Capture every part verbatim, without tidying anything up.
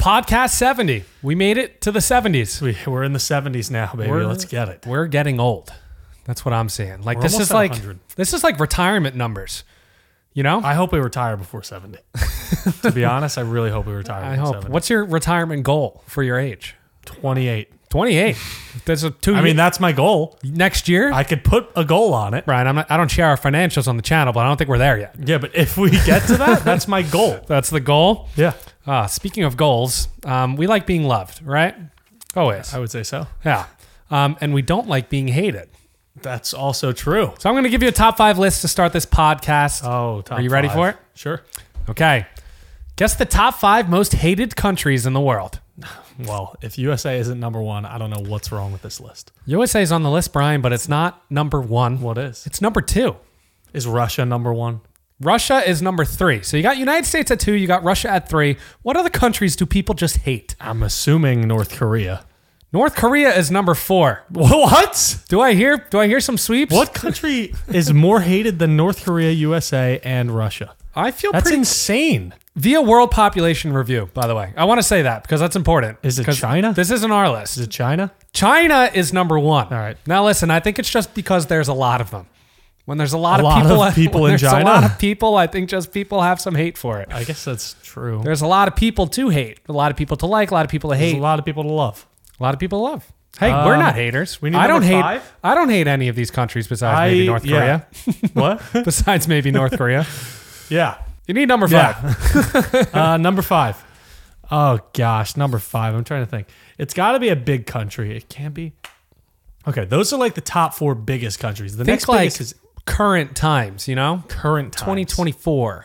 Podcast seventy. We made it to the seventies. We, we're in the seventies now, baby. We're, Let's get it. We're getting old. That's what I'm saying. Like We're this almost is at like one hundred. this is like retirement numbers. You know? I hope we retire before seventy. To be honest, I really hope we retire I before hope. seventy. What's your retirement goal for your age? twenty-eight. twenty-eight. There's a two. I mean, that's my goal. next year. I could put a goal on it. Brian, I'm not, I don't share our financials on the channel, but I don't think we're there yet. Yeah, but if we get to that, that's my goal. That's the goal. Yeah, Ah, speaking of goals, um, we like being loved, right? Always. I would say so. Yeah. Um, and we don't like being hated. That's also true. So I'm going to give you a top five list to start this podcast. Oh, top Are you ready five. for it? Sure. Okay. Guess the top five most hated countries in the world. Well, if U S A isn't number one, I don't know what's wrong with this list. U S A is on the list, Brian, but it's not number one. What is? It's number two. Is Russia number one? Russia is number three. So you got United States at two, you got Russia at three. What other countries do people just hate? I'm assuming North Korea. North Korea is number four. What? Do I hear do I hear some sweeps? What country is more hated than North Korea, U S A, and Russia? I feel That's pretty insane. via World Population Review, by the way. I want to say that because that's important. Is it 'Cause China? This isn't our list. Is it China? China is number one. All right. Now listen, I think it's just because there's a lot of them. When there's a lot A of lot people, of people when in there's China? a lot of people, I think just people have some hate for it. I guess that's true. There's a lot of people to hate, a lot of people to like, a lot of people to There's hate, a lot of people to love. a lot of people to love. Hey, we're Um, not haters. we need I don't number hate. five? I don't hate any of these countries besides I- maybe North yeah. Korea. What? Besides maybe North Korea. Yeah. You need number five. Yeah. uh, number five. Oh, gosh. Number five. I'm trying to think. It's got to be a big country. It can't be. Okay. Those are like the top four biggest countries. The Think next like biggest is current times. You know, current times. twenty twenty-four.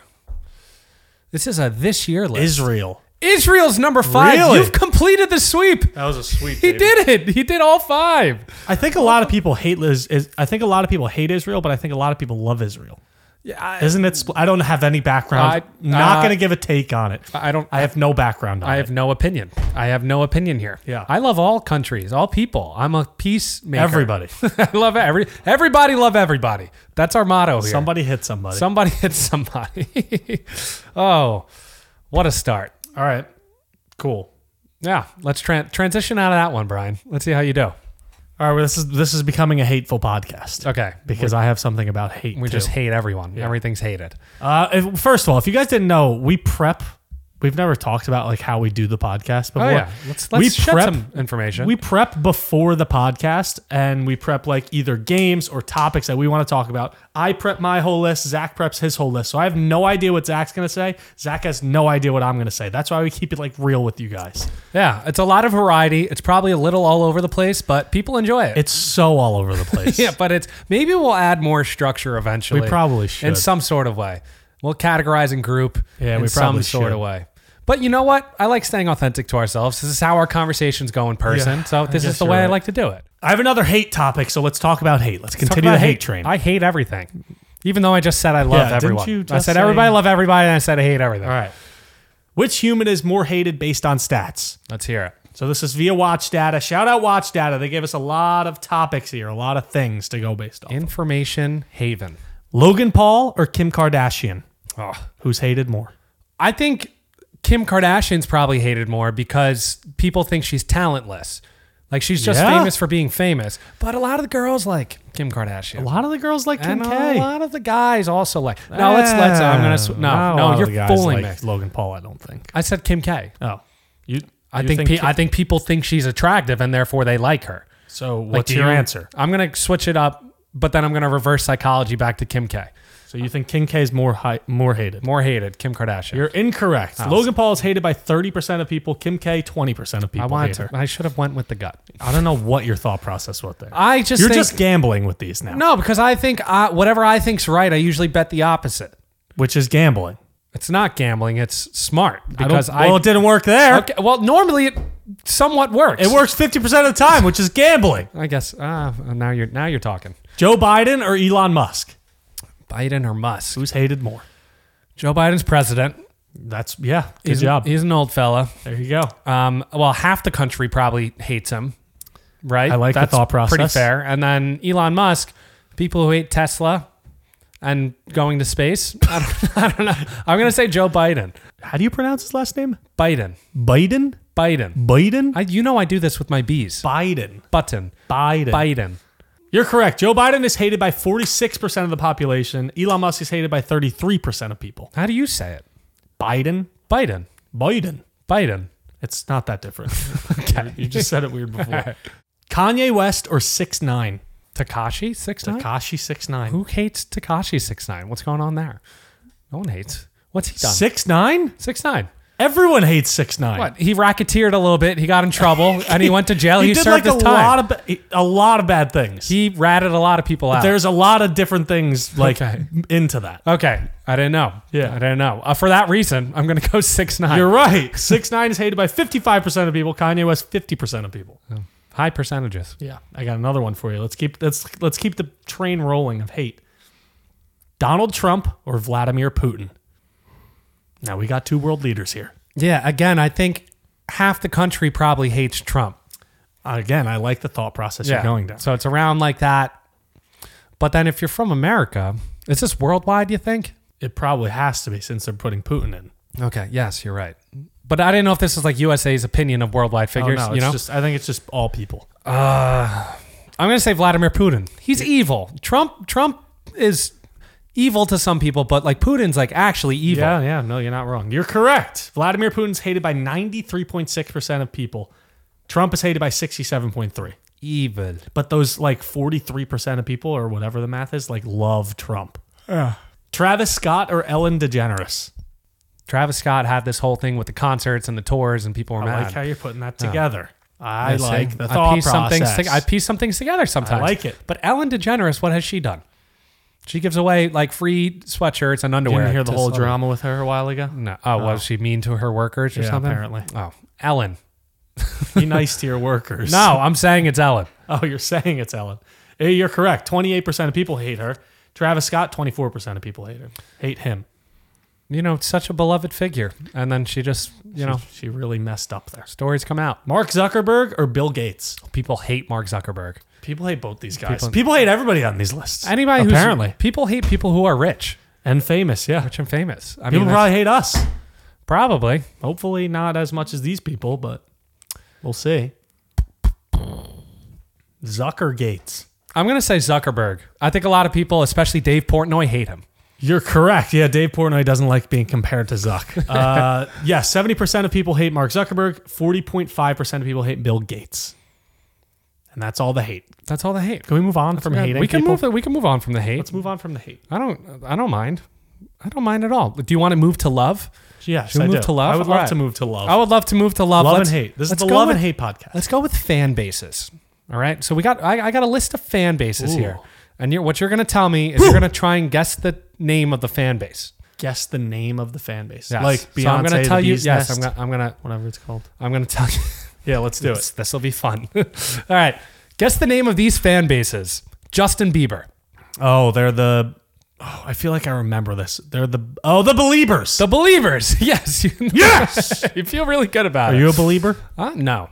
This is a this year list. Israel. Israel's number five. Really? You've completed the sweep. That was a sweet. He did it. He did all five. I think a lot of people hate Liz. Is, I think a lot of people hate Israel, but I think a lot of people love Israel. Yeah, I, Isn't it? Spl- I don't have any background. I- Not uh, going to give a take on it. I don't. I have no background on I it. have no opinion. I have no opinion here. Yeah. I love all countries, all people. I'm a peacemaker. Everybody. I love every. Everybody love everybody. That's our motto here. Somebody hit somebody. Somebody hits somebody. Oh, what a start. All right. Cool. Yeah, let's tran transition out of that one, Brian. Let's see how you do. All right. Well, this is this is becoming a hateful podcast. Okay, Because I have something about hate. we too. just hate everyone. Yeah. Everything's hated. Uh, if- first of all, if you guys didn't know, we prep. We've never talked about like how we do the podcast before. Oh yeah, let's let's we shed prep, some information. We prep before the podcast, and we prep like either games or topics that we want to talk about. I prep my whole list. Zach preps his whole list. So I have no idea what Zach's going to say. Zach has no idea what I'm going to say. That's why we keep it like real with you guys. yeah, it's a lot of variety. It's probably a little all over the place, but people enjoy it. It's so all over the place. yeah, but it's maybe we'll add more structure eventually. We probably should. in some sort of way. We'll categorize and group Yeah, in we some probably sort should. of way. But you know what? I like staying authentic to ourselves. This is how our conversations go in person. Yeah, so I this is guess the you're way I right. like to do it. I have another hate topic, so let's talk about hate. Let's Talk continue about the hate train. I hate everything. Even though I just said I love Yeah, didn't everyone. you I just said say- everybody love everybody, and I said I hate everything. All right. Which human is more hated based on stats? Let's hear it. So this is via Watch Data. Shout out Watch Data. They gave us a lot of topics here, a lot of things to go based on. Information haven. Logan Paul or Kim Kardashian? Oh. Who's hated more? I think Kim Kardashian's probably hated more because people think she's talentless. Like she's just Yeah. famous for being famous. But a lot of the girls like Kim Kardashian. A lot of the girls like Kim and K. a lot of the guys also like. No, let's let's. I'm gonna. Sw- Eh, no, not a no, lot of you're the guys fooling like me. Logan Paul, I don't think. I said Kim K. Oh, you. I you think, pe- Kim- I think people think she's attractive and therefore they like her. so. Like, What's do your you- answer? I'm gonna switch it up, but then I'm gonna reverse psychology back to Kim K. So you think Kim K is more hi- more hated? More hated, Kim Kardashian. You're incorrect. Oh. Logan Paul is hated by thirty percent of people. Kim K, twenty percent of people I wanted hate to. her. I should have went with the gut. I don't know what your thought process was there. I just You're think, just gambling with these now, no, because I think I, whatever I think's right, I usually bet the opposite. which is gambling. It's not gambling. It's smart I don't- because I. well, it didn't work there. okay, well, normally it somewhat works. It works fifty percent of the time, which is gambling. I guess. Ah, now you're now you're talking. Joe Biden or Elon Musk? Biden or Musk? Who's hated more? Joe Biden's president. That's, yeah, good He's, job. He's an old fella. There you go. Um, well, half the country probably hates him, right? I like the That's thought process. Pretty fair. And then Elon Musk, people who hate Tesla, and going to space. I don't, I don't know. I'm going to say Joe Biden. How do you pronounce his last name? Biden. Biden? Biden. Biden? I, you know I do this with my B's. Biden. Button. Biden. Biden. You're correct. Joe Biden is hated by forty-six percent of the population. Elon Musk is hated by thirty-three percent of people. How do you say it? Biden? Biden. Biden. Biden. It's not that different. Okay. You just said it weird before. Kanye West or six nine? Takashi six nine. Takashi six nine. Who hates Takashi six nine? What's going on there? No one hates. What's he done? six nine? six nine. Everyone hates six nine. What? He racketeered a little bit. He got in trouble and he went to jail. He, He, did served like his a time. lot of ba- a lot of bad things. He ratted a lot of people out. There's a lot of different things like Okay. into that. Okay, I didn't know. Yeah. I didn't know. Uh, for that reason, I'm going to go six nine. You're right. six nine is hated by fifty-five percent of people. Kanye West fifty percent of people. High percentages. Yeah, I got another one for you. Let's keep let's let's keep the train rolling of hate. Donald Trump or Vladimir Putin? Now we got two world leaders here. Yeah. Again, I think half the country probably hates Trump. Again, I like the thought process you're going down. So it's around like that. But then if you're from America, is this worldwide? You think? It probably has to be since they're putting Putin in. Okay. Yes, you're right. But I didn't know if this is like U S A's opinion of worldwide figures. Oh, no, you it's know, just I think it's just all people. I'm going to say Vladimir Putin. He's evil. Trump. Trump is evil to some people, but like Putin's like actually evil. Yeah, yeah, no, you're not wrong. You're correct. Vladimir Putin's hated by ninety-three point six percent of people. Trump is hated by sixty-seven point three. Evil. But those like forty-three percent of people or whatever the math is, like love Trump. Yeah. Travis Scott or Ellen DeGeneres? Travis Scott had this whole thing with the concerts and the tours, and people were I mad. like how you're putting that together. I Yeah, see? like the I thought piece some process. things. To- I piece some things together sometimes. I like it. But Ellen DeGeneres, what has she done? She gives away like free sweatshirts and You underwear. didn't hear the to whole celebrities. drama with her a while ago? No. Oh, was she mean to her workers or Yeah, something? apparently. Oh, Ellen. Be nice to your workers. No, I'm saying it's Ellen. Oh, you're saying it's Ellen. Eh, You're correct. twenty-eight percent of people hate her. Travis Scott, twenty-four percent of people hate her. Hate him. You know, such a beloved figure, and then she just, you know, She really messed up there. stories come out. Mark Zuckerberg or Bill Gates? People hate Mark Zuckerberg. People hate both these guys. People- People, hate everybody on these lists. Anybody who's apparently people hate people who are rich, and famous, yeah. rich and famous. I People mean, that's- probably hate us. probably. Hopefully not as much as these people, but we'll see. Zuckergates. I'm gonna say Zuckerberg. I think a lot of people, especially Dave Portnoy, hate him. You're correct. Yeah, Dave Portnoy doesn't like being compared to Zuck. Uh, yeah, seventy percent of people hate Mark Zuckerberg. forty point five percent of people hate Bill Gates. And that's all the hate. That's all the hate. Can we move on from Yeah, hating we can people? move. We can move on from the hate. Let's move on from the hate. I don't. I don't mind. I don't mind at all. Do you want to move to love? Yes, Should we I move do. to love? I would All love right. to move to love. I would love to move to love. love Let's- and hate. This is let's the go Love with- and Hate podcast. Let's go with fan bases. All right. So we got. I, I got a list of fan bases Ooh. here, and you're, what you're going to tell me is you're going to try and guess the name of the fan base. Guess the name of the fan base. Yes. Like Beyonce, so I'm going to tell the you. Bee's Yes, Nest, I'm going. I'm going to. whatever it's called. I'm going to tell you. Yeah, let's do it. This will be fun. All right. Guess the name of these fan bases. Justin Bieber. Oh, they're the. Oh, I feel like I remember this. They're the. Oh, the Beliebers. The Believers. Yes. Yes! You feel really good about Are it. you a believer? Uh, no.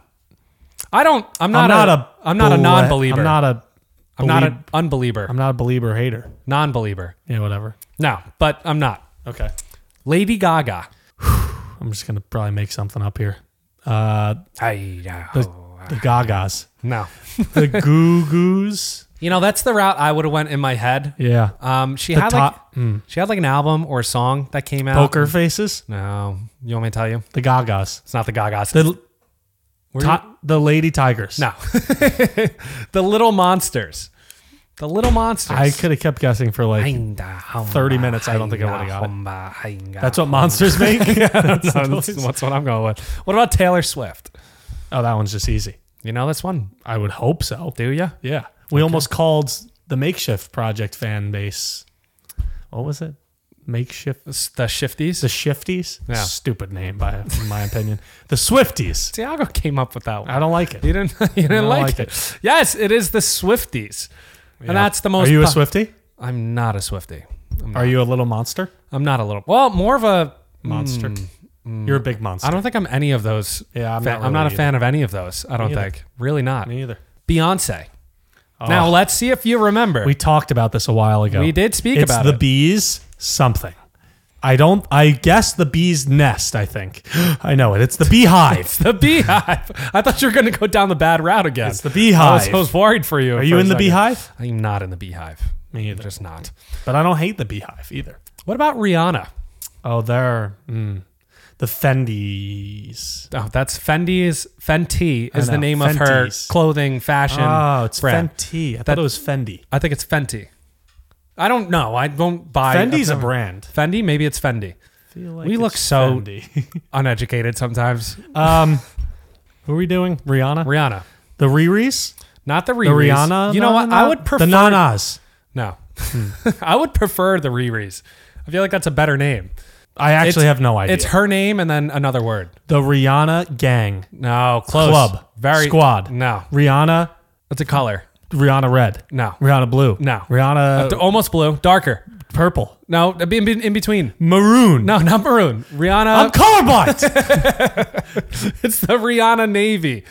I don't. I'm not, I'm not a, a. I'm not a bel- non-believer. I'm not a. I'm not believe- an unbeliever. I'm not a believer hater. Non-believer. Yeah, whatever. No, but I'm not. Okay. Lady Gaga. I'm just gonna probably make something up here. Uh, I, the, the Gagas, no. the Goo Goos. You know, that's the route I would have went in my head. Yeah. Um, she The had top- like mm. she had like an album or a song that came out. Poker faces. No, you want me to tell you? The Gagas. It's not the Gagas. The Were ti- the Lady Tigers. No, the Little Monsters. The Little Monsters. I could have kept guessing for like. thirty minutes, I don't think I would've got it. That's what monsters make. yeah, that's, that's, that's what I'm going with. What about Taylor Swift? Oh, that one's just easy. You know this one? I would hope so. Do you? Yeah. We almost called the Makeshift Project fan base. What was it? Makeshift. The Shifties. The Shifties? Yeah. Stupid name, by in my opinion. The Swifties. Tiago came up with that one. I don't like it. You didn't. You didn't don't like, like it. Yes, it is the Swifties, Yeah. and that's the most. Are you a po- Swiftie? I'm not a Swiftie. I'm not, Are you a little monster? I'm not a little. Well, more of a Monster. Mm, You're a big monster. I don't think I'm any of those. Yeah, I'm fa- not. I'm not a really fan of any of those. I don't Me either. think. Really not. either. Me either. Beyonce. Now let's see if you remember. We talked about this a while ago. We did speak it's about the it. bees something. I don't. I guess the bee's nest. I think I know it. It's the beehive. The beehive. I thought you were going to go down the bad route again. It's the beehive. I was, I was worried for you. Are for you a in the second. beehive? I'm not in the beehive. Me either. I'm just not. But I don't hate the beehive either. What about Rihanna? Oh, they're mm, the Fendi's. Oh, that's Fendi's. Fenty is I the know, name of her Fenty's. clothing fashion. Oh, it's brand. Fenty. I thought That- it was Fendi. I think it's Fenty. I don't know. I don't buy. Fendi's a I've never- brand. Fendi. Maybe it's Fendi. Feel like We look it's so- Fendi. Uneducated sometimes. um, who are we doing? Rihanna. Rihanna. The Riri's. Not the The Riri's. Rihanna. You know what? I would prefer the Nanas. No. I would prefer the Riri's. I feel like that's a better name. I actually It's- have no idea. It's her name and then another word. the Rihanna gang. No, close. Club. Very Squad. No. Rihanna. It's a color. Rihanna red. No. Rihanna blue. No. Rihanna D- Almost blue. Darker. purple. No, in, in, in between. Maroon. No, not maroon. Rihanna. I'm colorblind. It's the Rihanna Navy.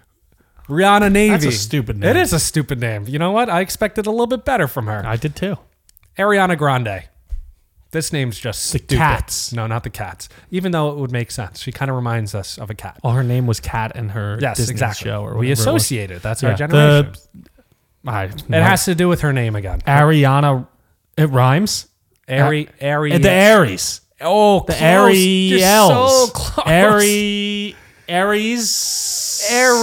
Rihanna Navy. That's a stupid name. It is a stupid name. You know what? I expected a little bit better from her. I did too. Ariana Grande. This name's just The stupid. Cats. No, not the Cats. Even though it would make sense. She kind of reminds us of a cat. Well, her name was Cat in her Yes, Disney exactly. show or we whatever it was. associate it. That's our Yeah, generation. the- I, it has to do with her name again. Ariana. It rhymes. Ari, Ari, The Aries. oh, The close. Ariels. You're so close. Ari. Aries.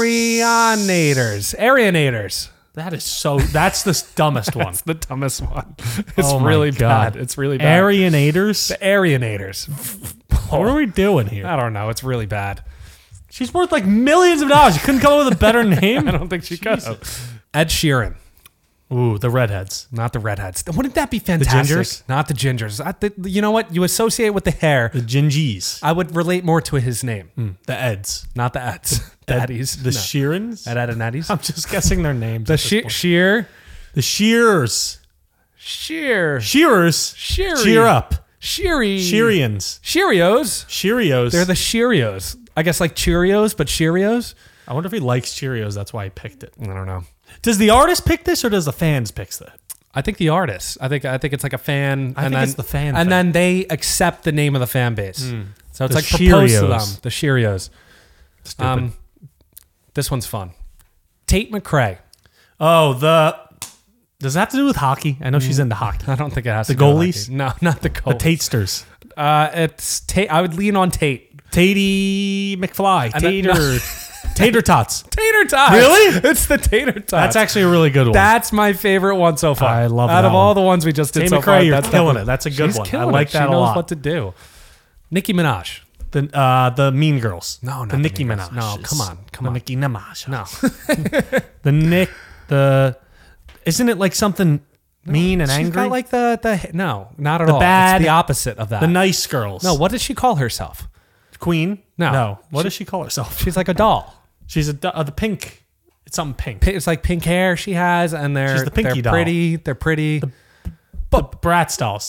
Arianators. Arianators. That is so. That's the dumbest one. It's the dumbest one. It's Oh my really God. bad. It's really bad. Arianators. The Arianators. What are we doing here? I don't know. It's really bad. She's worth like millions of dollars. You couldn't come up with a better name. I don't think she could. Ed Sheeran. Ooh, the redheads. Not the redheads. Wouldn't that be fantastic? gingers? Not the gingers. I, the, you know what? You associate with the hair. The gingies. I would relate more to his name. The Eds. Not the Eds. The Ed- Eddies. The No. Sheerans. Ed, Ed, and Eddies. I'm just guessing their names. The at this she- point. Sheer. the Shears. Sheer. Shearers. Sheery. Cheer up. Sheery. Sheerians. Cheerios. Cheerios. They're the Cheerios. I guess like Cheerios, but Cheerios? I wonder if he likes Cheerios. That's why he picked it. I don't know. Does the artist pick this or does the fans pick that? I think the artist. I think I think it's like a fan. I and think then, it's the fan And thing. then they accept the name of the fan base. So it's The like proposed to them. Cheerios. The Cheerios. Stupid. Um, this one's fun. Tate McRae. oh, the. Does that have to do with hockey? I know she's into hockey. I don't think it has The to do with goalies? hockey. No, not the The goalies. Tatesters. Uh, it's Tate. I would lean on Tate. Tatey McFly. And then- Tater. Tater tots. Tater tots. Really? It's the tater tots. That's actually a really good one. That's my favorite one so far. I love Out that of all one. the ones we just did Tate so McRae, far, you're that's killing definitely- it. That's a good She's one. I killing like it. that she a knows lot. what to do. Nicki Minaj. The uh, the Mean Girls. No, not the the Nicki Mean Minaj. Girls. No, come on, come the on. Nicki Minaj. No. The Nick. The. Isn't it like something mean and She's angry? got like the the no, not at The all. bad- it's the opposite of that. the nice girls. no, what does she call herself? Queen. No. No. What She- does she call herself? She's like a doll. She's a do- uh, the pink. It's something pink. Pi- It's like pink hair she has, and they're She's the pinky they're doll. pretty. They're pretty. But Bratz dolls.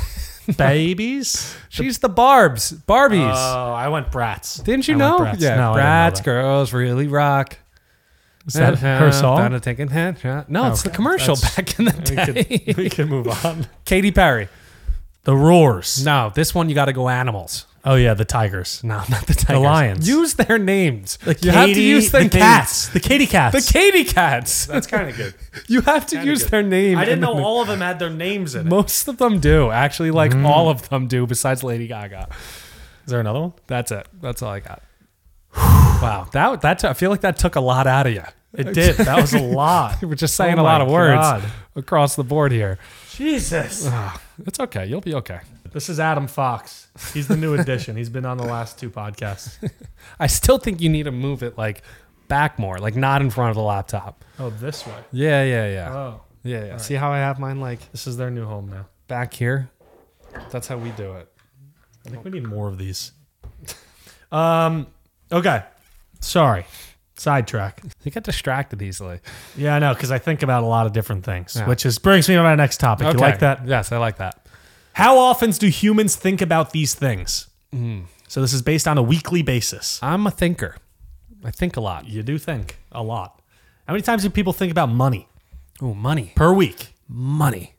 Babies. She's the Barbs, Barbies. Oh, I went Bratz. Didn't you I know? went Bratz. Yeah, no, I didn't know Bratz that. girls really rock. Is that her song? Found a taking headshot. No, it's the Okay, commercial that's- back in the We day. could, we could move on. Katy Perry. The Roars. No, this one you got to go animals. Oh yeah, the Tigers. No, not the Tigers. lions. Use their names. The you have to Katy- use their the cats. The Katy cats. The Katy Cats. That's kind of good. You have to Kinda use good. their name. I didn't in the- know all of them had their names in it. Most of them do. Actually, like Mm. all of them do, besides Lady Gaga. Is there another one? That's it. That's all I got. Wow, that that I feel like that took a lot out of you. It did. That was a lot. We're just saying Oh a lot my of words God. across the board here. Jesus. It's okay. You'll be okay. This is Adam Fox. He's the new addition. He's been on the last two podcasts. I still think you need to move it like back more, like not in front of the laptop. Oh, this way. Yeah, yeah, yeah. Oh, Yeah, yeah. See how I have mine like this is their new home now. back here? That's how we do it. I think we need more of these. Um. Okay. Sorry. Sidetrack. You get distracted easily. Yeah, I know, because I think about a lot of different things, Yeah. which is brings me to my next topic. You like that? Yes, I like that. How often do humans think about these things? Mm. So this is based on a weekly basis. I'm a thinker. I think a lot. You do think a lot. How many times do people think about money? Ooh, money. per week. Money.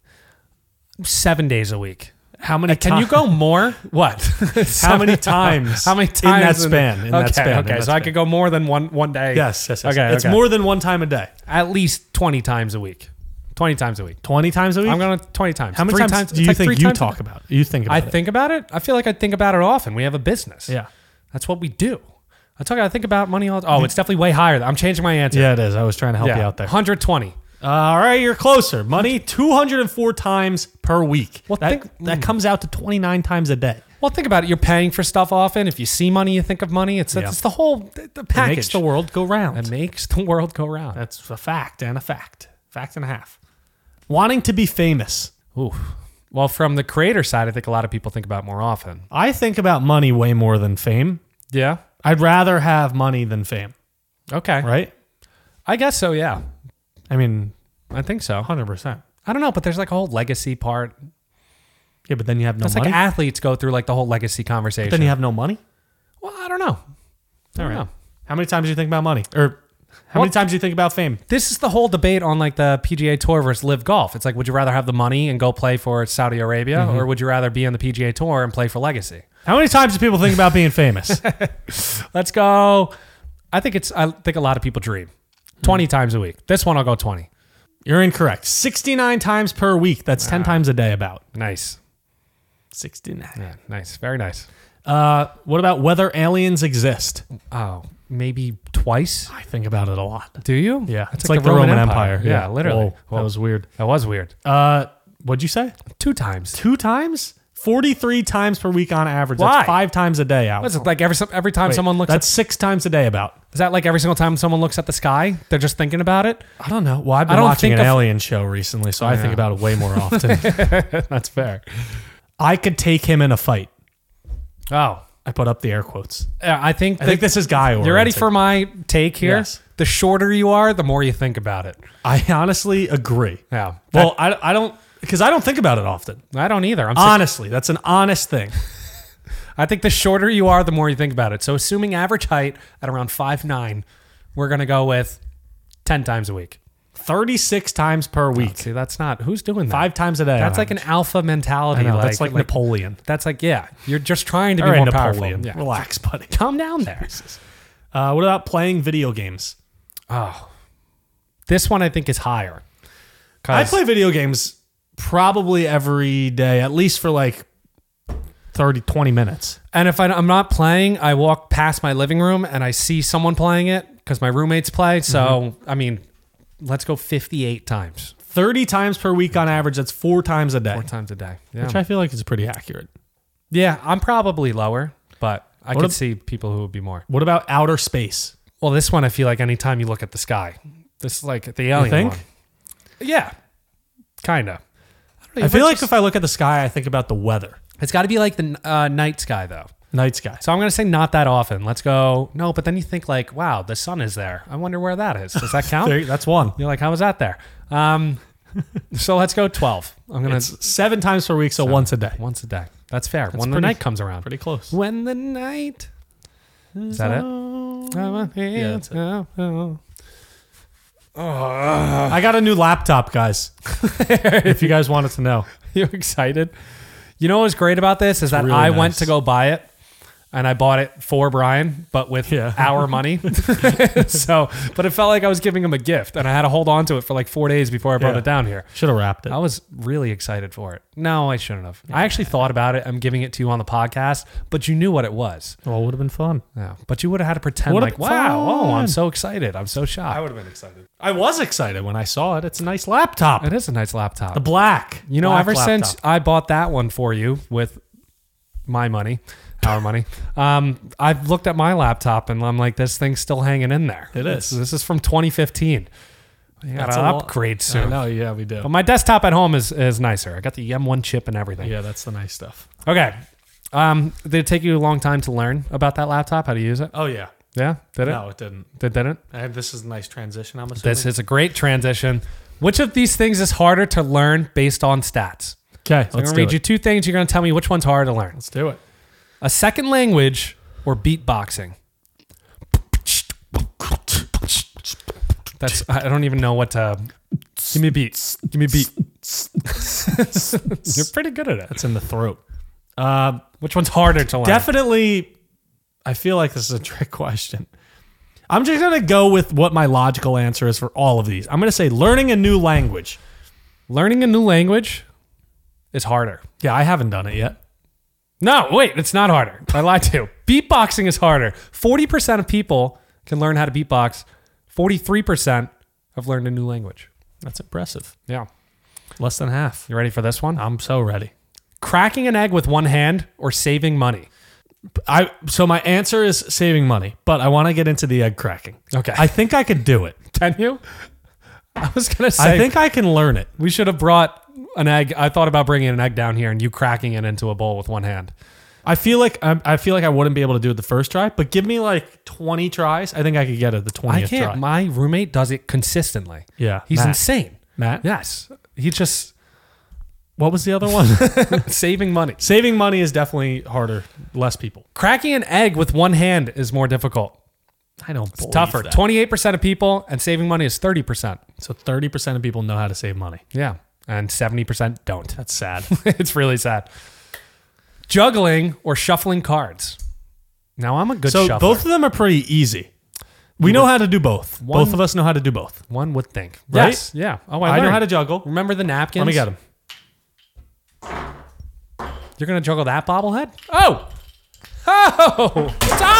Seven days a week. How many? Uh, Can you go more? What? How many times? How many in times that span? In okay, that span. okay. in that So I span. could go more than one one day. Yes, yes, yes. Okay, It's okay. more than one time a day. At least twenty times a week. Twenty times a week. Twenty times a week. I'm going to twenty times. How many Three times, do it's you like think three you times a talk day. about? You think about I it? think about it. I feel like I think about it often. We have a business. Yeah. That's what we do. I talk. I think about money all. Oh, it's definitely way higher. I'm changing my answer. Yeah, it is. I was trying to help Yeah. you out there. one hundred twenty. Uh, all right, you're closer. Money two hundred four times per week. Well, that think- that comes out to twenty-nine times a day. Well, think about it. You're paying for stuff often. If you see money, you think of money. It's Yeah. it's the whole the, the It package. makes the world go round. It makes the world go round. That's a fact and a fact. Fact and a half. Wanting to be famous. Ooh. Well, from the creator side, I think a lot of people think about it more often. I think about money way more than fame. Yeah. I'd rather have money than fame, Okay. right? I guess so. Yeah. I mean, I think so. one hundred percent. I don't know, but there's like a whole legacy part. Yeah, but then you have no That's money. like athletes go through like the whole legacy conversation. then you have no money. Well, I don't know. I don't All right. know. How many times do you think about money? Or how Well- many times do you think about fame? This is the whole debate on like the P G A Tour versus Live Golf. It's like, would you rather have the money and go play for Saudi Arabia, Mm-hmm. or would you rather be on the P G A Tour and play for legacy? How many times do people think about being famous? Let's go. I think it's. I think a lot of people dream twenty times a week. This one I'll go twenty. You're incorrect. sixty-nine times per week. That's ten times a day about. Nice. sixty-nine. Yeah, nice. Very nice. Uh, what about whether aliens exist? Oh, maybe twice. I think about it a lot. Do you? Yeah, it's it's like, the Roman, Empire. Yeah, literally. Whoa, Well, that was weird. that was weird. Uh, what'd you say? Two times. Two times? forty-three times per week on average. Why? That's five times a day out. What's it like every every time Wait, someone looks? That's six times a day about. At, is that like every single time someone looks at the sky, they're just thinking about it? I don't know. Well, I've been I don't watching think an of- alien show recently, so I Yeah. think about it way more often. That's fair. I could take him in a fight. Oh, I put up the air quotes. yeah, I think. I think this is guy oriented. You're ready for my take here? Yes. The shorter you are, the more you think about it. I honestly agree. Yeah. Well, I, I don't, because I don't think about it often. I don't either. I'm. Sick. Honestly, that's an honest thing. I think the shorter you are, the more you think about it. So, assuming average height at around five nine, we're gonna go with ten times a week. thirty-six times per week. See, that's not who's doing that. Five times a day. That's on like an average. alpha mentality. I know, like, that's like, Napoleon. That's like yeah. You're just trying to be All right, more Napoleon. powerful. Yeah. Relax, buddy. Calm down there. Uh, what about playing video games? Oh, this one I think is higher. I 'Cause- play video games probably every day, at least for like thirty, twenty minutes. And if I, I'm not playing, I walk past my living room and I see someone playing it because my roommates play. So, Mm-hmm. I mean, let's go fifty-eight times. thirty times per week on average. That's four times a day, Four times a day. Yeah. which I feel like is pretty accurate. yeah, I'm probably lower, but I What could ab- see people who would be more. What about outer space? Well, this one, I feel like anytime you look at the sky, this is like the alien think? one. Yeah, kind of. I feel like if I look at the sky, I think about the weather. It's got to be like the uh, night sky, though. Night sky. So I'm going to say not that often. Let's go. No, but then you think like, wow, the sun is there. I wonder where that is. Does that count? There- that's one. You're like, how was that there? Um, so let's go twelve. I'm going to It's seven times per week, so once a day. once a day. That's fair. when the pretty- night comes around. Pretty close. When the night. Is that it? Yeah, that's it. Oh. I got a new laptop, guys. If you guys wanted to know. You excited? You know what's great about this is that really I nice. went to go buy it and I bought it for Brian, but with Yeah. our money. So, but it felt like I was giving him a gift and I had to hold on to it for like four days before I brought Yeah. it down here. Should have wrapped it. I was really excited for it. No, I shouldn't have. I actually thought about it. I'm giving it to you on the podcast, but you knew what it was. Well, it would have been fun. Yeah. But you would have had to pretend Would've like, been wow, oh, I'm fun. so excited. I'm so shocked. would have been excited. I was excited when I saw it. It's a nice laptop. It is a nice laptop. The black. You know, black ever laptop. since I bought that one for you with my money, our money, um, I've looked at my laptop and I'm like, this thing's still hanging in there. It is. This is from twenty fifteen. You got That's to a lo- upgrade I soon. know, yeah, we do. But my desktop at home is, is nicer. I got the M one chip and everything. Yeah, that's the nice stuff. Okay. Um, did it take you a long time to learn about that laptop, how to use it? Oh, yeah. Yeah? Did it? No, it didn't. Did, did it? And this is a nice transition, I'm assuming. This is a great transition. Which of these things is harder to learn based on stats? Okay, I'm let's going to do read it. you two things. You're going to tell me which one's harder to learn. Let's do it. A second language or beatboxing? That's I don't even know what to Give me a beat. Give me a beat. You're pretty good at it. That's in the throat. Uh, Which one's harder to learn? definitely, I feel like this is a trick question. I'm just going to go with what my logical answer is for all of these. I'm going to say learning a new language. Learning a new language is harder. Yeah, I haven't done it yet. No, wait, it's not harder. I lied to you. Beatboxing is harder. forty percent of people can learn how to beatbox. forty-three percent have learned a new language. That's impressive. Yeah. Less than half. You ready for this one? I'm so ready. Cracking an egg with one hand or saving money? I so my answer is saving money, but I want to get into the egg cracking. Okay. I think I could do it. Can you? I was going to say, I think I can learn it. we should have brought an egg. I thought about bringing an egg down here and you cracking it into a bowl with one hand. I feel like I, I feel like I wouldn't be able to do it the first try, but give me like twenty tries. I think I could get it the I twentieth can't. try. My roommate does it consistently. Yeah, He's Matt. insane. Matt, Yes. He just what was the other one? saving money. Saving money is definitely harder. Less people. Cracking an egg with one hand is more difficult. I don't believe Tougher. that. twenty-eight percent of people, and saving money is thirty percent. So thirty percent of people know how to save money. Yeah. And seventy percent don't. That's sad. It's really sad. Juggling or shuffling cards. Now, I'm a good So shuffler. both of them are pretty easy. We know how to do both. One- both of us know how to do both. One would think. Right? Yes. Yeah. Oh, I, I know learned. how to juggle. Remember the napkins? Let me get them. You're going to juggle that bobblehead? Oh! Oh!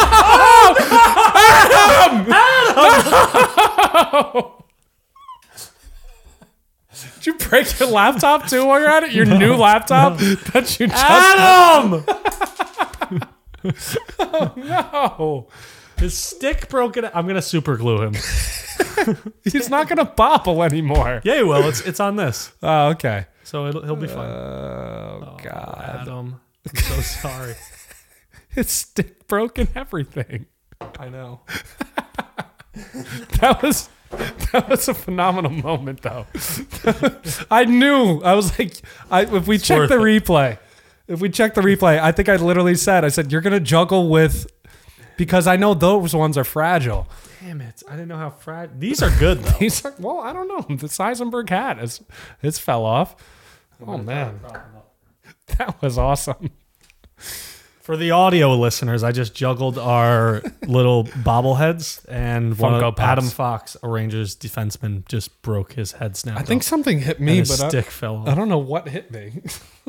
Oh! Did you break your laptop too while you're at it? Your new laptop that you just Adam! Oh, His stick broken. I'm gonna super glue him. he's not gonna bobble anymore. Yeah, he will. It's it's on this, Oh, okay. so it'll, he'll be fine. Oh, God. Adam, I'm so sorry. His stick broke and everything. I know. That was that was a phenomenal moment, though. I knew. I was like, I, if we check worth the it. replay, if we check the replay, I think I literally said, I said, you're gonna juggle with, because I know those ones are fragile. Damn it! I didn't know how fragile. These are good though. He's like, well, I don't know. The Seisenberg hat is, it's fell off. Oh man, that was awesome. For the audio listeners, I just juggled our little bobbleheads, and one Funko of Pops. Adam Fox, a Rangers defenseman, just broke his head. Snapped. I think off, something hit and me, his but I, stick fell off. I don't know what hit me.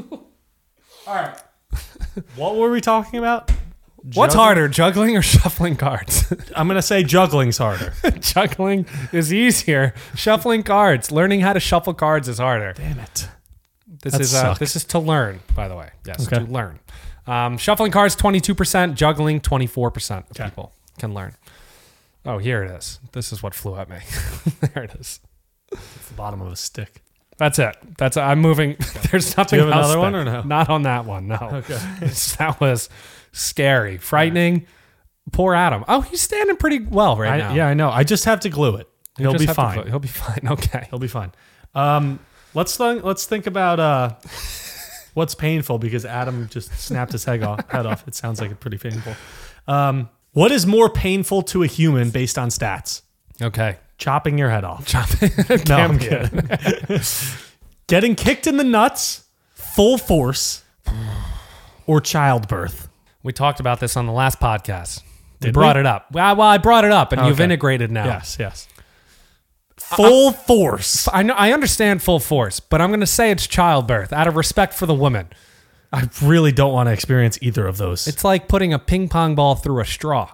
All right. What were we talking about? What's Juggle- harder, juggling or shuffling cards? I'm gonna say juggling's harder. Juggling is easier. Shuffling cards, learning how to shuffle cards is harder. Damn it! This That is uh, sucks. this is to learn, by the way. Yes, Okay. to learn. Um, shuffling cards, twenty-two percent. Juggling, twenty-four percent of Okay. people can learn. Oh, here it is. This is what flew at me. There it is. It's the bottom of a stick. That's it. That's I'm moving. There's nothing Do you have else another one there. or no? Not on that one. No. Okay. That was scary, frightening. Poor Adam. Oh, he's standing pretty well right I, now. yeah, I know. I just have to glue it. You He'll just be have to fine. vote. He'll be fine. Okay. He'll be fine. Um, let's think, let's think about uh, what's painful because Adam just snapped his head off. Head off. It sounds like it's pretty painful. Um, what is more painful to a human based on stats? Okay. Chopping your head off. Chopping. No, I'm kidding. Getting kicked in the nuts, full force, or childbirth. We talked about this on the last podcast. We Did brought we? it up. Well, well, I brought it up, and you've Okay. integrated now. Yes, yes. Full force. I know. I understand full force, but I'm going to say it's childbirth out of respect for the woman. I really don't want to experience either of those. It's like putting a ping pong ball through a straw.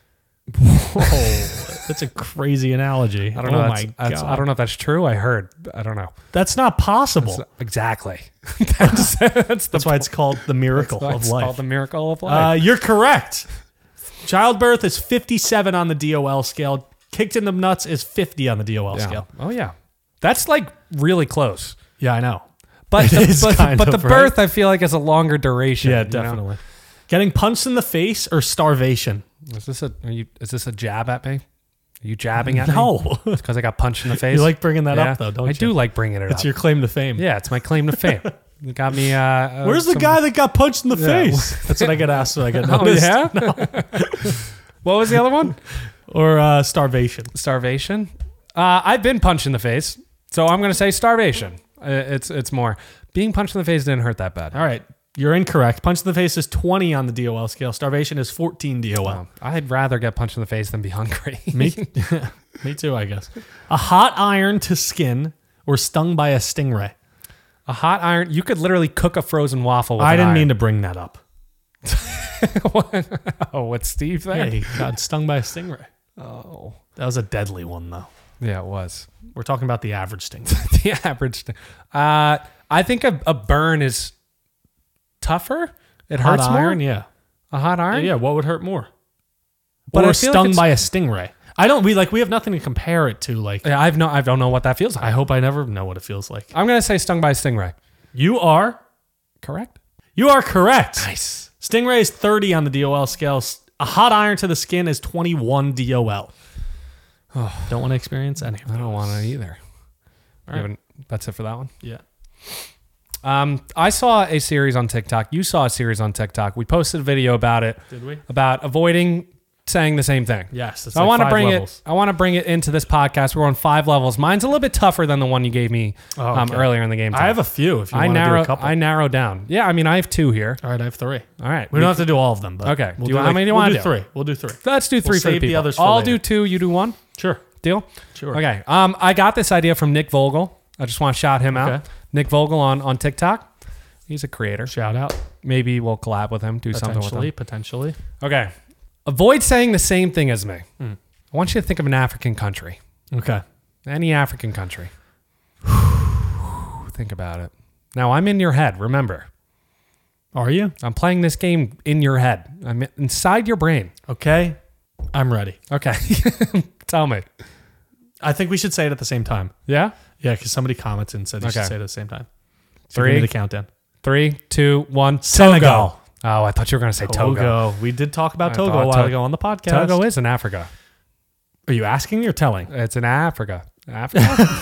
Whoa, that's a crazy analogy. I don't oh know. my That's, god, that's, I don't know if that's true. I heard. I don't know. That's not possible. So- exactly. that's, that's, the That's why it's called the miracle that's why of it's life. called the miracle of Uh, life. you're correct. Childbirth is fifty-seven on the D O L scale. Kicked in the nuts is fifty on the D O L yeah. scale. Oh yeah, that's like really close. Yeah, I know. But It the, is but, kind but of, the right? birth, I feel like, is a longer duration. Yeah, you know? definitely. Getting punched in the face or starvation? Is this a are you? Is this a jab at me? Are you jabbing at me? No. because I got punched in the face. You like bringing that Yeah, up, though, don't I you? do like bringing it It's up. your claim to fame. yeah, it's my claim to fame. You got me. Uh, uh, Where's the some- guy that got punched in the Yeah. face? That's what I get asked when I get Oh noticed. yeah. What was the other one? Or uh, starvation. Starvation. Uh, I've been punched in the face. So I'm going to say starvation. Uh, It's it's more. Being punched in the face didn't hurt that bad. All right. You're incorrect. Punch in the face is twenty on the D O L scale. Starvation is fourteen D O L. Um, I'd rather get punched in the face than be hungry. Me, me too, I guess. A hot iron to skin or stung by a stingray. A hot iron. You could literally cook a frozen waffle with I an didn't iron. mean to bring that up. Oh, what's Steve there? Hey, he got stung by a stingray. Oh. That was a deadly one, though. Yeah, it was. We're talking about the average stingray. The average thing. Uh, I think a, a burn is tougher. It Hot hurts more. iron, yeah. A hot iron? Yeah, what would hurt more? But or I feel like stung it's- by a stingray. I don't, we like, we have nothing to compare it to. Like, Yeah, I've no, I don't know what that feels like. I hope I never know what it feels like. I'm going to say stung by a stingray. You are, Correct? you are correct. Nice. Stingray is thirty on the D O L scale. A hot iron to the skin is twenty-one D O L. Don't want to experience any of I that. don't want to either. All You right. haven't- That's it for that one. Yeah. Um, I saw a series on TikTok. You saw a series on TikTok. We posted a video about it, Did we? about avoiding saying the same thing. Yes. It's So I like want to five bring levels. it. I want to bring it into this podcast. We're on five levels. Mine's a little bit tougher than the one you gave me Oh, um, okay. earlier in the game. I today. have a few if you I want to do narrow. a couple. I narrow down. Yeah, I mean, I have two here. All right, I have three. All right, We don't have to do all of them, but Okay. We'll Do you- how like- many do you we'll wanna do do? three. We'll do three. Let's do three We'll for the save the people. others for I'll later. do two. You do one. Sure. Deal. Sure. Okay. Um, I got this idea from Nick Vogel. I just want to shout him out. Okay. Nick Vogel on on TikTok. He's a creator. Shout out. Maybe we'll collab with him. Do something with him. Potentially. Potentially. Okay. Avoid saying the same thing as me. Hmm. I want you to think of an African country. Okay. Any African country. Think about it. Now, I'm in your head, remember. Are you? I'm playing this game in your head. I'm inside your brain. Okay. I'm ready. Okay. Tell me. I think we should say it at the same time. Yeah? Yeah, because somebody commented and said you Okay. should say it at the same time. So Three. give me the countdown. Three, two, one. Senegal. Oh, I thought you were going to say Togo. Togo. We did talk about I Togo thought a while To- ago on the podcast. Togo is in Africa. Are you asking or telling? It's in Africa. Africa?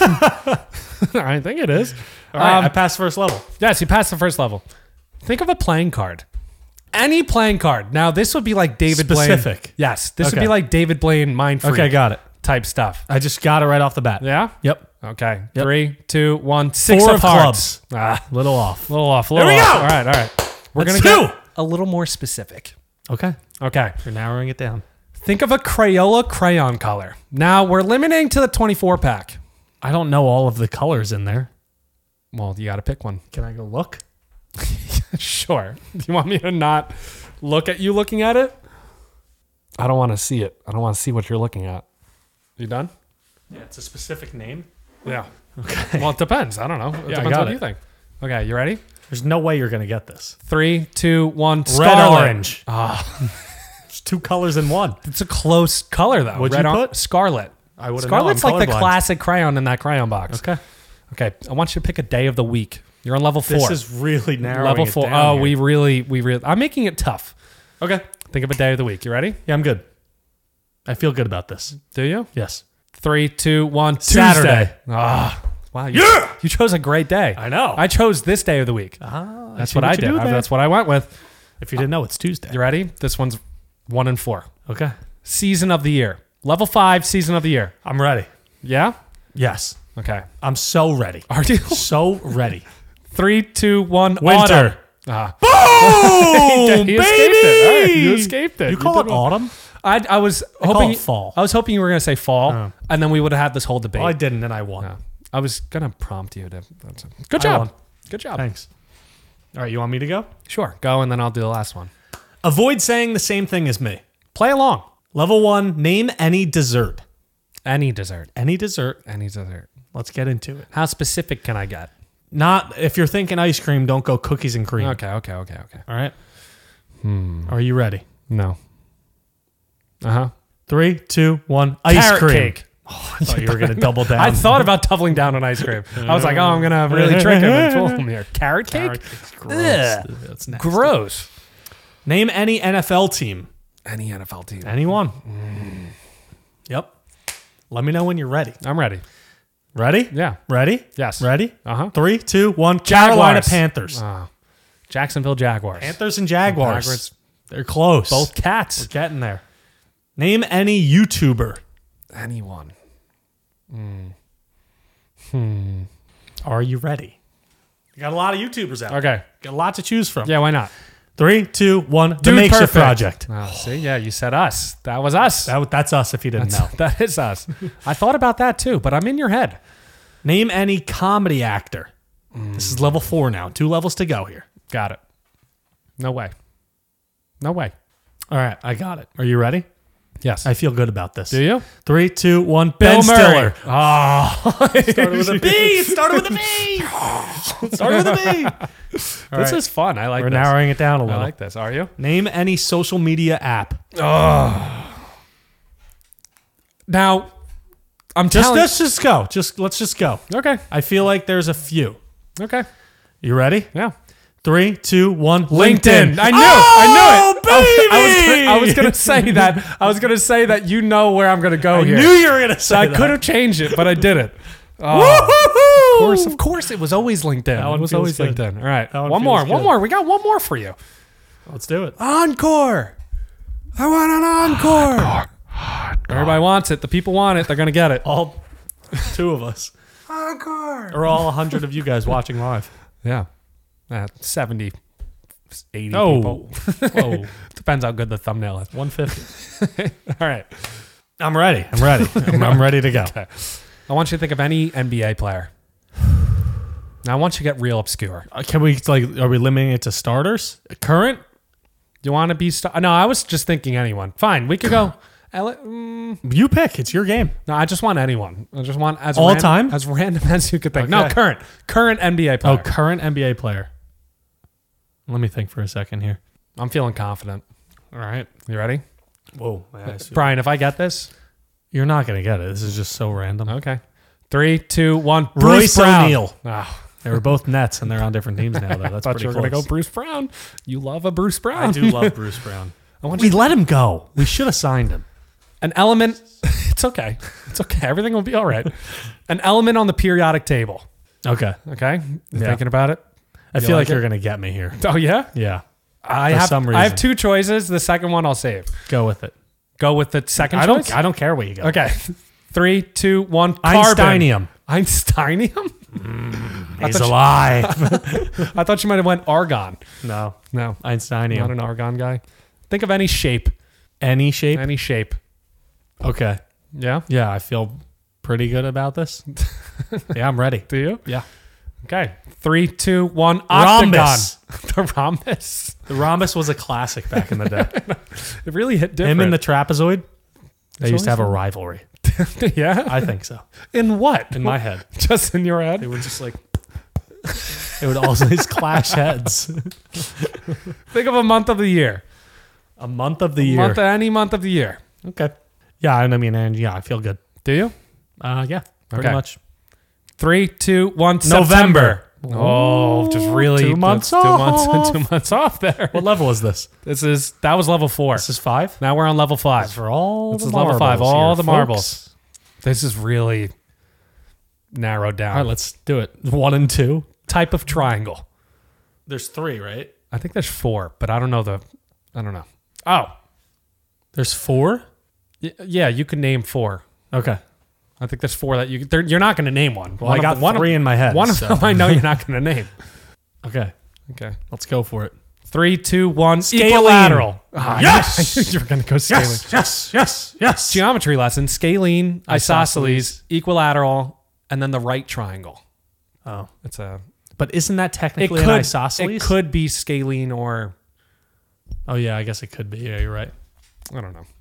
I think it is. All right, Um, I passed first level. Yes, you passed the first level. Think of a playing card. Any playing card. Now, this would be like David Blaine. Specific. Yes, this would Okay. be like David Blaine Mind Freak Okay, got it. type stuff. I just got it right off the bat. Yeah? Yep. Okay. Yep. Three, two, one. Six Four of of hearts. Ah, Little off. a little off. A little There we off. go. All right, all right. We're That's going to two. get a little more specific. Okay. Okay. You're narrowing it down. Think of a Crayola crayon color. Now, we're limiting to the twenty-four pack. I don't know all of the colors in there. Well, you got to pick one. Can I go look? Sure. Do you want me to not look at you looking at it? I don't want to see it. I don't want to see what you're looking at. You done? Yeah, it's a specific name. Yeah. Okay. Well, it depends. I don't know. It Yeah, I depends got what it. you think. Okay, you ready? There's no way you're going to get this. Three, two, one. Red, Scarlet. orange. Ah, There's two colors in one. it's a close color though. What'd Red you or- put? Scarlet. I would have Scarlet's known. I'm like the colorblind. classic crayon in that crayon box. Okay. Okay, I want you to pick a day of the week. You're on level four. This is really narrowing level it four. down Oh, here. we really, we really. I'm making it tough. Okay. Think of a day of the week. You ready? Yeah, I'm good. I feel good about this. Do you? Yes. Three, two, one. Saturday. Tuesday. Ah, wow. You, Yeah! You chose a great day. I know. I chose this day of the week. Ah, That's see what I you did. do I- there. That's what I went with. If you didn't know, it's Tuesday. You ready? This one's one and four. Okay. Season of the year. Level five, season of the year. I'm ready. Yeah? Yes. Okay. I'm so ready. Are you? So ready. Three, two, one. Winter. Autumn. Ah. Boom! He baby! escaped it. All right, you escaped it. You You call did it well. autumn? I, I was call hoping it fall. I was hoping you were going to say fall, Oh. and then we would have had this whole debate. Well, I didn't, and I won. Yeah. I was going to prompt you to. That's a, good I job. won. Good job. Thanks. All right, you want me to go? Sure. Go, and then I'll do the last one. Avoid saying the same thing as me. Play along. Level one, name any dessert. Any dessert. Any dessert. Any dessert. Let's get into it. How specific can I get? Not if you're thinking ice cream, don't go cookies and cream. Okay. Okay. Okay. Okay. All right. Hmm. Are you ready? No. Uh huh. Three, two, one. Ice Carrot cream. cake. I thought you were going to double down. I thought about doubling down on ice cream. I was like, oh, I'm gonna really trick him and fool him here. Carrot cake. Carrot cake's gross. Ugh. That's nasty. Gross. Name any N F L team. Any N F L team. Anyone. Mm. Yep. Let me know when you're ready. I'm ready. Ready? Yeah. Ready? Yes. Ready? Uh huh. Three, two, one. Carolina Jaguars. Panthers. Uh, Jacksonville Jaguars. Panthers and Jaguars. Jaguars. They're close. Both cats. We're getting there. Name any YouTuber. Anyone. Mm. Are you ready? You got a lot of YouTubers out. Okay. Got a lot to choose from. Yeah, why not? Three, two, one. The Dude Makeshift Perfect. Project. Oh, see, yeah, you said us. That was us. That, that's us if you didn't know. That is us. I thought about that too, but I'm in your head. Name any comedy actor. This is level four now. Two levels to go here. Got it. No way. No way. All right, I got it. Are you ready? Yes. I feel good about this. Do you? Three, two, one. Bill Ben Murray. Stiller. Oh. Started with a B. It started with a B. It started with a B. All This right. is fun. I like We're this. narrowing it down a I little. like this. Are you? Name any social media app. Now, I'm Just telling let's just go. Just let's just go. Okay. I feel like there's a few. Okay. You ready? Yeah. Three, two, one. LinkedIn. I knew. Oh, I knew it. baby! I was, gonna, I was gonna say that. I was gonna say that you know where I'm gonna go I here. knew you were gonna say I that. could have changed it, but I didn't. Oh, Woo-hoo-hoo! of course, of course, it was always LinkedIn. That one It was feels always good. LinkedIn. All right. That one One feels more. One good. more. We got one more for you. Let's do it. Encore. I want an encore. Everybody wants it. The people want it. They're gonna get it. All two of us, Encore. or all a hundred of you guys watching live. Yeah. Uh, seventy, eighty Oh, people. whoa, Depends how good the thumbnail is. one fifty. All right. I'm ready. I'm ready. I'm, I'm ready to go. Okay. I want you to think of any N B A player. Now I want you to get real obscure. Uh, Can we like? Are we limiting it to starters? Current? Do you want to be? St- no, I was just thinking anyone. Fine, we could go. Ele- mm, You pick. It's your game. no, I just want anyone. I just want as All ran- time? as random as you could think. No, Okay. current, current N B A player. Oh, current N B A player. Let me think for a second here. I'm feeling confident. All right. You ready, Whoa, Brian? If I get this, you're not gonna get it. This is just so random. okay. Three, two, one. Bruce Royce Brown. O'Neal. Oh, They were both Nets, and they're on different teams now. Though I that's thought pretty you were close. gonna go Bruce Brown. You love a Bruce Brown. I do love Bruce Brown. I want We you let him go. We should have signed him. an element. It's okay. It's okay. Everything will be all right. An element on the periodic table. Okay. Okay. You Yeah. thinking about it? I You feel like like you're it? gonna get me here. Oh yeah. Yeah. I For have some I have reason. two choices. The second one I'll save. Go with it. Go with the second I choice. don't. I don't care where you go. Okay. Three, two, one. Carbon. Einsteinium. Einsteinium? I He's thought you- alive. I thought you might have went argon. no. No, Einsteinium. not an argon guy. Think of any shape. Any shape. Any shape. Okay. Yeah. Yeah, I feel pretty good about this. Yeah, I'm ready. Do you? Yeah. Okay. Three, two, one. Octagon. Rhombus. The rhombus. The rhombus was a classic back in the day. It really hit different. Him and the trapezoid. They It's used to have a always- rivalry. yeah. I think so. In what? In my head, Just in your head. they would just like. It would always clash heads. Think of a month of the year. A month of the year. Month, any month of the year. Okay. Yeah, and I mean, and yeah, I feel good. Do you? Uh, yeah, pretty Okay. much. Three, two, one. November. September. Oh, just really Two months that's two off. months, two months off there. What level is this? This is that was level four. This is five. Now we're on level five. For all This the is level five. marbles All here, the folks. marbles. This is really narrowed down. All right, let's do it. One and two. Type of triangle. There's three, right? I think there's four, but I don't know the. I don't know. Oh, There's four. y- yeah. You can name four. Okay. I think there's four that you. they're- You're not going to name one. Well, one I got of, one three Of, in my head. one of so- them I know you're not going to name. Okay, Okay. let's go for it. Three, two, one. Scalene. Equilateral. Ah, Yes! I knew you were going to go scaling. Yes, yes, yes, yes. Geometry lesson: scalene, isosceles, Isosceles. equilateral, and then the right triangle. Oh, It's a. but isn't that It technically could. an isosceles? It could be scalene or Oh yeah, I guess it could be. Yeah, you're right. I don't know.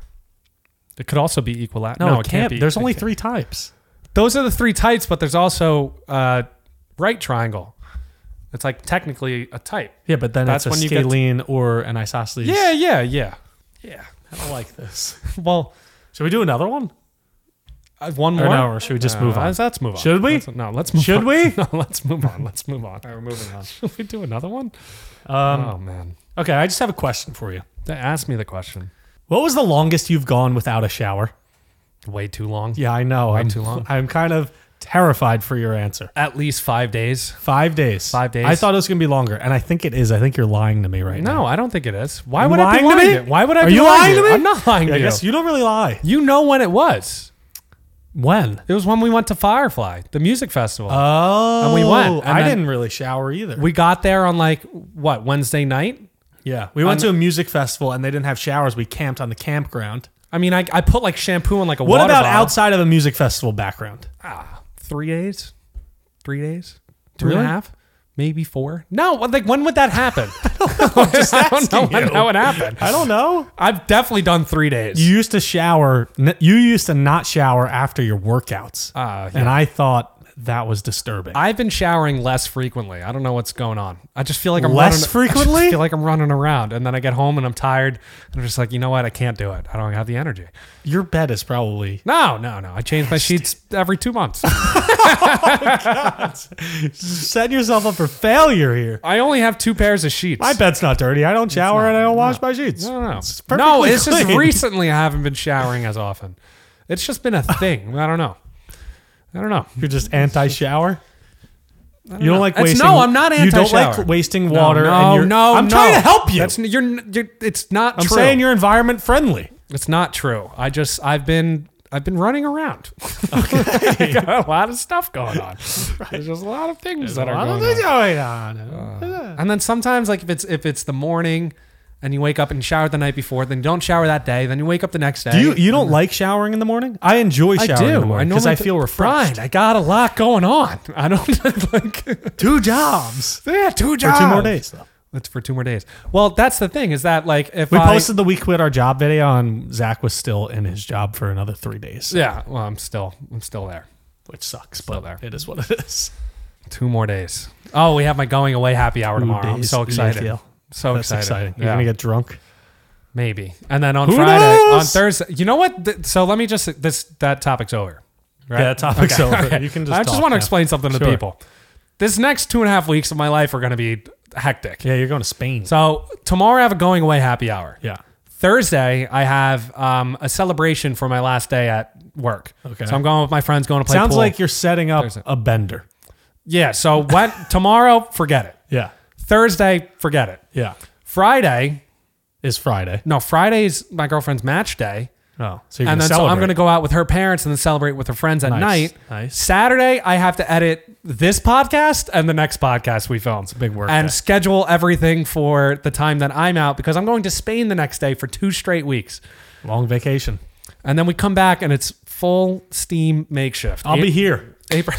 It could also be equilateral. No, No, it it can't. can't be. There's It only can't- three types. Those are the three types, but there's also uh, right triangle. It's like technically a type. Yeah, but then That's it's a when you get to- scalene or an isosceles. Yeah, yeah, yeah, yeah. I don't like this. Well, Should we do another one? uh, one Or more. no, or should we just No, move on? Let's, let's move on. Should we? Let's- no, let's move Should on. we? No, let's move on. Let's move on. All right, we're moving on. Should we do another one? Um, oh man. okay, I just have a question for you. Ask me the question. What was the longest you've gone without a shower? Way too long. Yeah, I know. Way I'm too long. I'm kind of terrified for your answer. At least five days. Five days. Five days. I thought it was going to be longer, and I think it is. I think you're lying to me right now. No, I don't think it is. Why You would I be lying to lying me? to you? Why would I Are be you lying lying to to you? me? I'm not lying I to you. guess you don't really lie. You know when it was. When? It was when we went to Firefly, the music festival. Oh, And we went, and I then- didn't really shower either. we got there on like, what, Wednesday night? yeah, we went On- to a music festival and they didn't have showers. We camped on the campground. I mean, I, I put like shampoo in like a What water about bottle. outside of a music festival background? Ah, three days? Three days? Two and Really? a half? Maybe four? No, like when would that happen? Just I don't know asking when you. that would happen. I don't know. I've definitely done three days. You used to shower. n- You used to not shower after your workouts, Ah, yeah. and I thought that was disturbing. I've been showering less frequently. I don't know what's going on. I just feel like I'm Less running, frequently? I just feel like I'm running around, and then I get home and I'm tired, and I'm just like, you know what? I can't do it. I don't have the energy. Your bed is probably No, no, no. I change my sheets every two months. setting yourself up for failure here. I only have two pairs of sheets. My bed's not dirty. I don't shower and I don't wash my sheets. No, no, It's no. perfectly No, it's just clean. recently I haven't been showering as often. It's just been a thing. I don't know. I don't know. You're just anti-shower. You don't know. like It's- wasting. no, I'm not You don't anti-shower. like wasting No, water. No, and you're, no, I'm no. trying to help you. That's you're. you're it's not I'm true. saying you're environment friendly. It's not true. I just I've been I've been running around. Okay, got a lot of stuff going on. There's just a lot of things that are I don't going think on. going on. And then sometimes, like if it's if it's the morning, and you wake up and shower the night before, then you don't shower that day, then you wake up the next day. Do you you don't like showering in the morning? I enjoy I showering do. in the morning because normally I feel refreshed. Brian, I got a lot going on. I don't like Two jobs yeah, two for jobs. two more days though. It's for two more days. Well, that's the thing is that like if We I, posted the we quit our job video, and Zach was still in his job for another three days, yeah, well, I'm still I'm still there. which sucks, Still but there. it is what it is. Two more days. Oh, we have my going away happy hour tomorrow. I'm days, so excited. yeah. So That's excited. exciting. You're Yeah. gonna get drunk. Maybe. And then on Who Friday, knows? on Thursday, you know what? Th- So let me just this that topic's over. Right? Yeah, that topic's over. You can just I just talk want to now. explain something to Sure. people. This next two and a half weeks of my life are going to be hectic. Yeah, you're going to Spain. So tomorrow I have a going away happy hour. yeah. Thursday I have um, a celebration for my last day at work. Okay. So I'm going with my friends, going to play Sounds pool. like you're setting up Thursday. a bender. Yeah. So when tomorrow, forget it. Yeah. Thursday, forget it. Yeah. Friday, Is Friday. no, Friday's my girlfriend's match day. Oh, so you're And gonna then so celebrate. I'm going to go out with her parents and then celebrate with her friends at Nice, night. nice. Saturday, I have to edit this podcast and the next podcast we film. It's a big work And day. schedule everything for the time that I'm out because I'm going to Spain the next day for two straight weeks. long vacation. And then we come back and it's full steam makeshift. I'll be here April.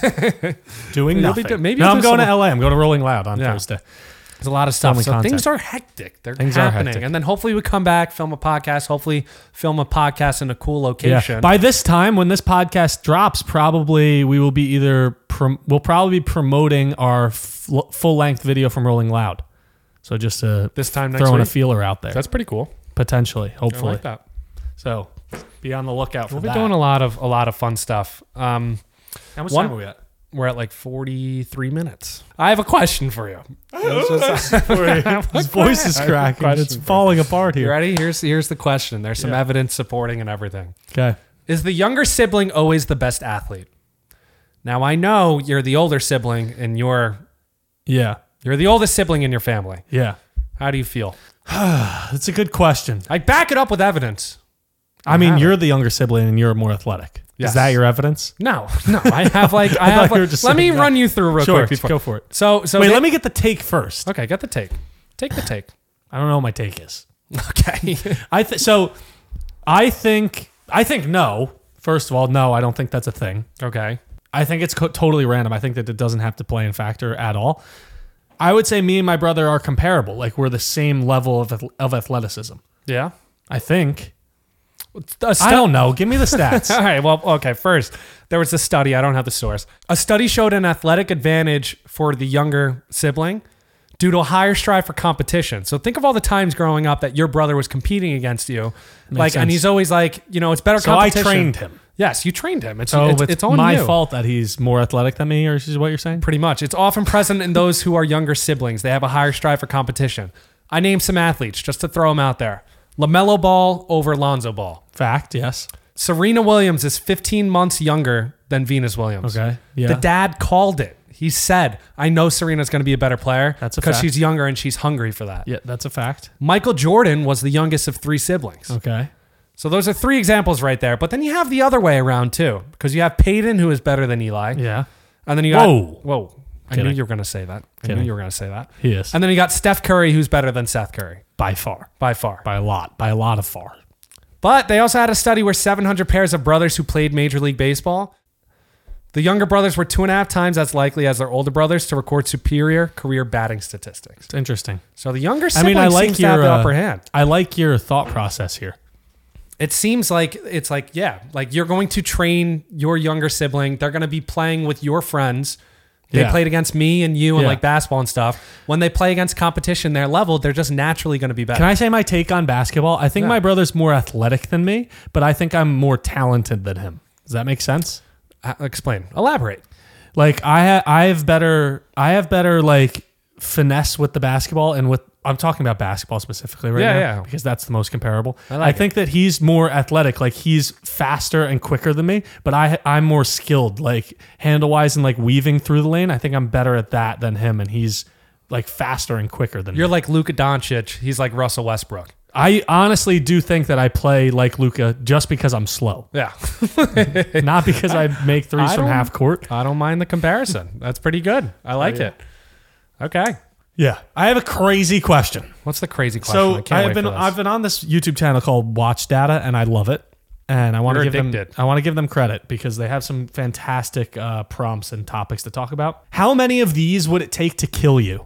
doing You'll be nothing. do- maybe no, you'll I'm do going to some- L A. I'm going to Rolling Loud on Yeah. Thursday. There's a lot of stuff. Filming So content. things are hectic. They're Things are happening. hectic. And then hopefully we come back, film a podcast, hopefully film a podcast in a cool Yeah. location. By this time, when this podcast drops, probably we will be either prom- we'll probably be promoting our f- full length video from Rolling Loud. So just uh, This time next throwing a week. feet out there, That's pretty cool. potentially, I hopefully. like that. So be on the lookout for We'll be that. doing a lot of a lot of fun stuff. Um, How much one- time are we at? we're at like forty-three minutes. I have a question for you. It's just- His voice is I have a cracking. question It's for you. falling apart You here. ready? Here's here's the question. There's some Yeah. evidence supporting and everything. Okay. Is the younger sibling always the best athlete? Now I know you're the older sibling and you're Yeah. you're the oldest sibling in your family. Yeah. How do you feel? That's a good question. I back it up with evidence. I mean, have you're the younger sibling and you're more athletic. Yes. Is that your evidence? No, no. I have like I, I have. thought you were Like, just let me saying that. run you through real Sure. quick before. Go for it. So so Wait, they- let me get the take first. Okay, get the take. Take the take. I don't know what my take is. Okay. I th- so I think I think no. First of all, no, I don't think that's a thing. okay. I think it's co- totally random. I think that it doesn't have to play in factor at all. I would say me and my brother are comparable. Like we're the same level of ath- of athleticism. Yeah. I think. A I stu- don't know. Give me the stats. All right. Well, okay. First, there was a study. I don't have the source. A study showed an athletic advantage for the younger sibling due to a higher strive for competition. So think of all the times growing up that your brother was competing against you, like, sense. and he's always like, you know, it's better So I competition. trained him. Yes, you trained him. It's So it's, it's, it's on my you. fault that he's more athletic than me, or is what you're saying? Pretty much. It's often present in those who are younger siblings. They have a higher strive for competition. I named some athletes just to throw them out there. LaMelo Ball over Lonzo Ball. Fact, yes. Serena Williams is fifteen months younger than Venus Williams. Okay. Yeah. The dad called it. He said, I know Serena's going to be a better player That's a because fact. she's younger and she's hungry for that. Yeah, that's a fact. Michael Jordan was the youngest of three siblings. Okay. So those are three examples right there. But then you have the other way around too, because you have Peyton, who is better than Eli. Yeah. And then you got Whoa. whoa. I Kidding. knew you were going to say that. I Kidding. knew you were going to say that. He is. And then you got Steph Curry, who's better than Seth Curry By far. by far. By a lot. By a lot of far. But they also had a study where seven hundred pairs of brothers who played Major League Baseball, the younger brothers were two and a half times as likely as their older brothers to record superior career batting statistics. It's interesting. So the younger I sibling mean, I like seems to have your the uh, upper hand. I like your thought process here. It seems like it's like, yeah, like you're going to train your younger sibling. They're going to be playing with your friends. They Yeah. played against me and you and Yeah. like basketball and stuff. When they play against competition, their level, they're just naturally going to be better. Can I say my take on basketball? I think Yeah. my brother's more athletic than me, but I think I'm more talented than him. Does that make sense? Uh, explain. Elaborate. Like I ha- I have better I have better like finesse with the basketball and with I'm talking about basketball specifically right Yeah, now yeah. because that's the most comparable. I I, like think that he's more athletic, like he's faster and quicker than me, but I I'm more skilled like handle wise and like weaving through the lane. I think I'm better at that than him, and he's like faster and quicker than You're me. like Luka Doncic. He's like Russell Westbrook. I honestly do think that I play like Luka just because I'm slow, Yeah. not because I make threes I from don't- half court. I don't mind the comparison. That's pretty good. I like yeah. it. Okay. Yeah, I have a crazy question. What's the crazy question? So I can't I've wait been for this. I've been on this YouTube channel called Watch Data, and I love it. And I want to You're give addicted. them I want to give them credit because they have some fantastic uh, prompts and topics to talk about. How many of these would it take to kill you?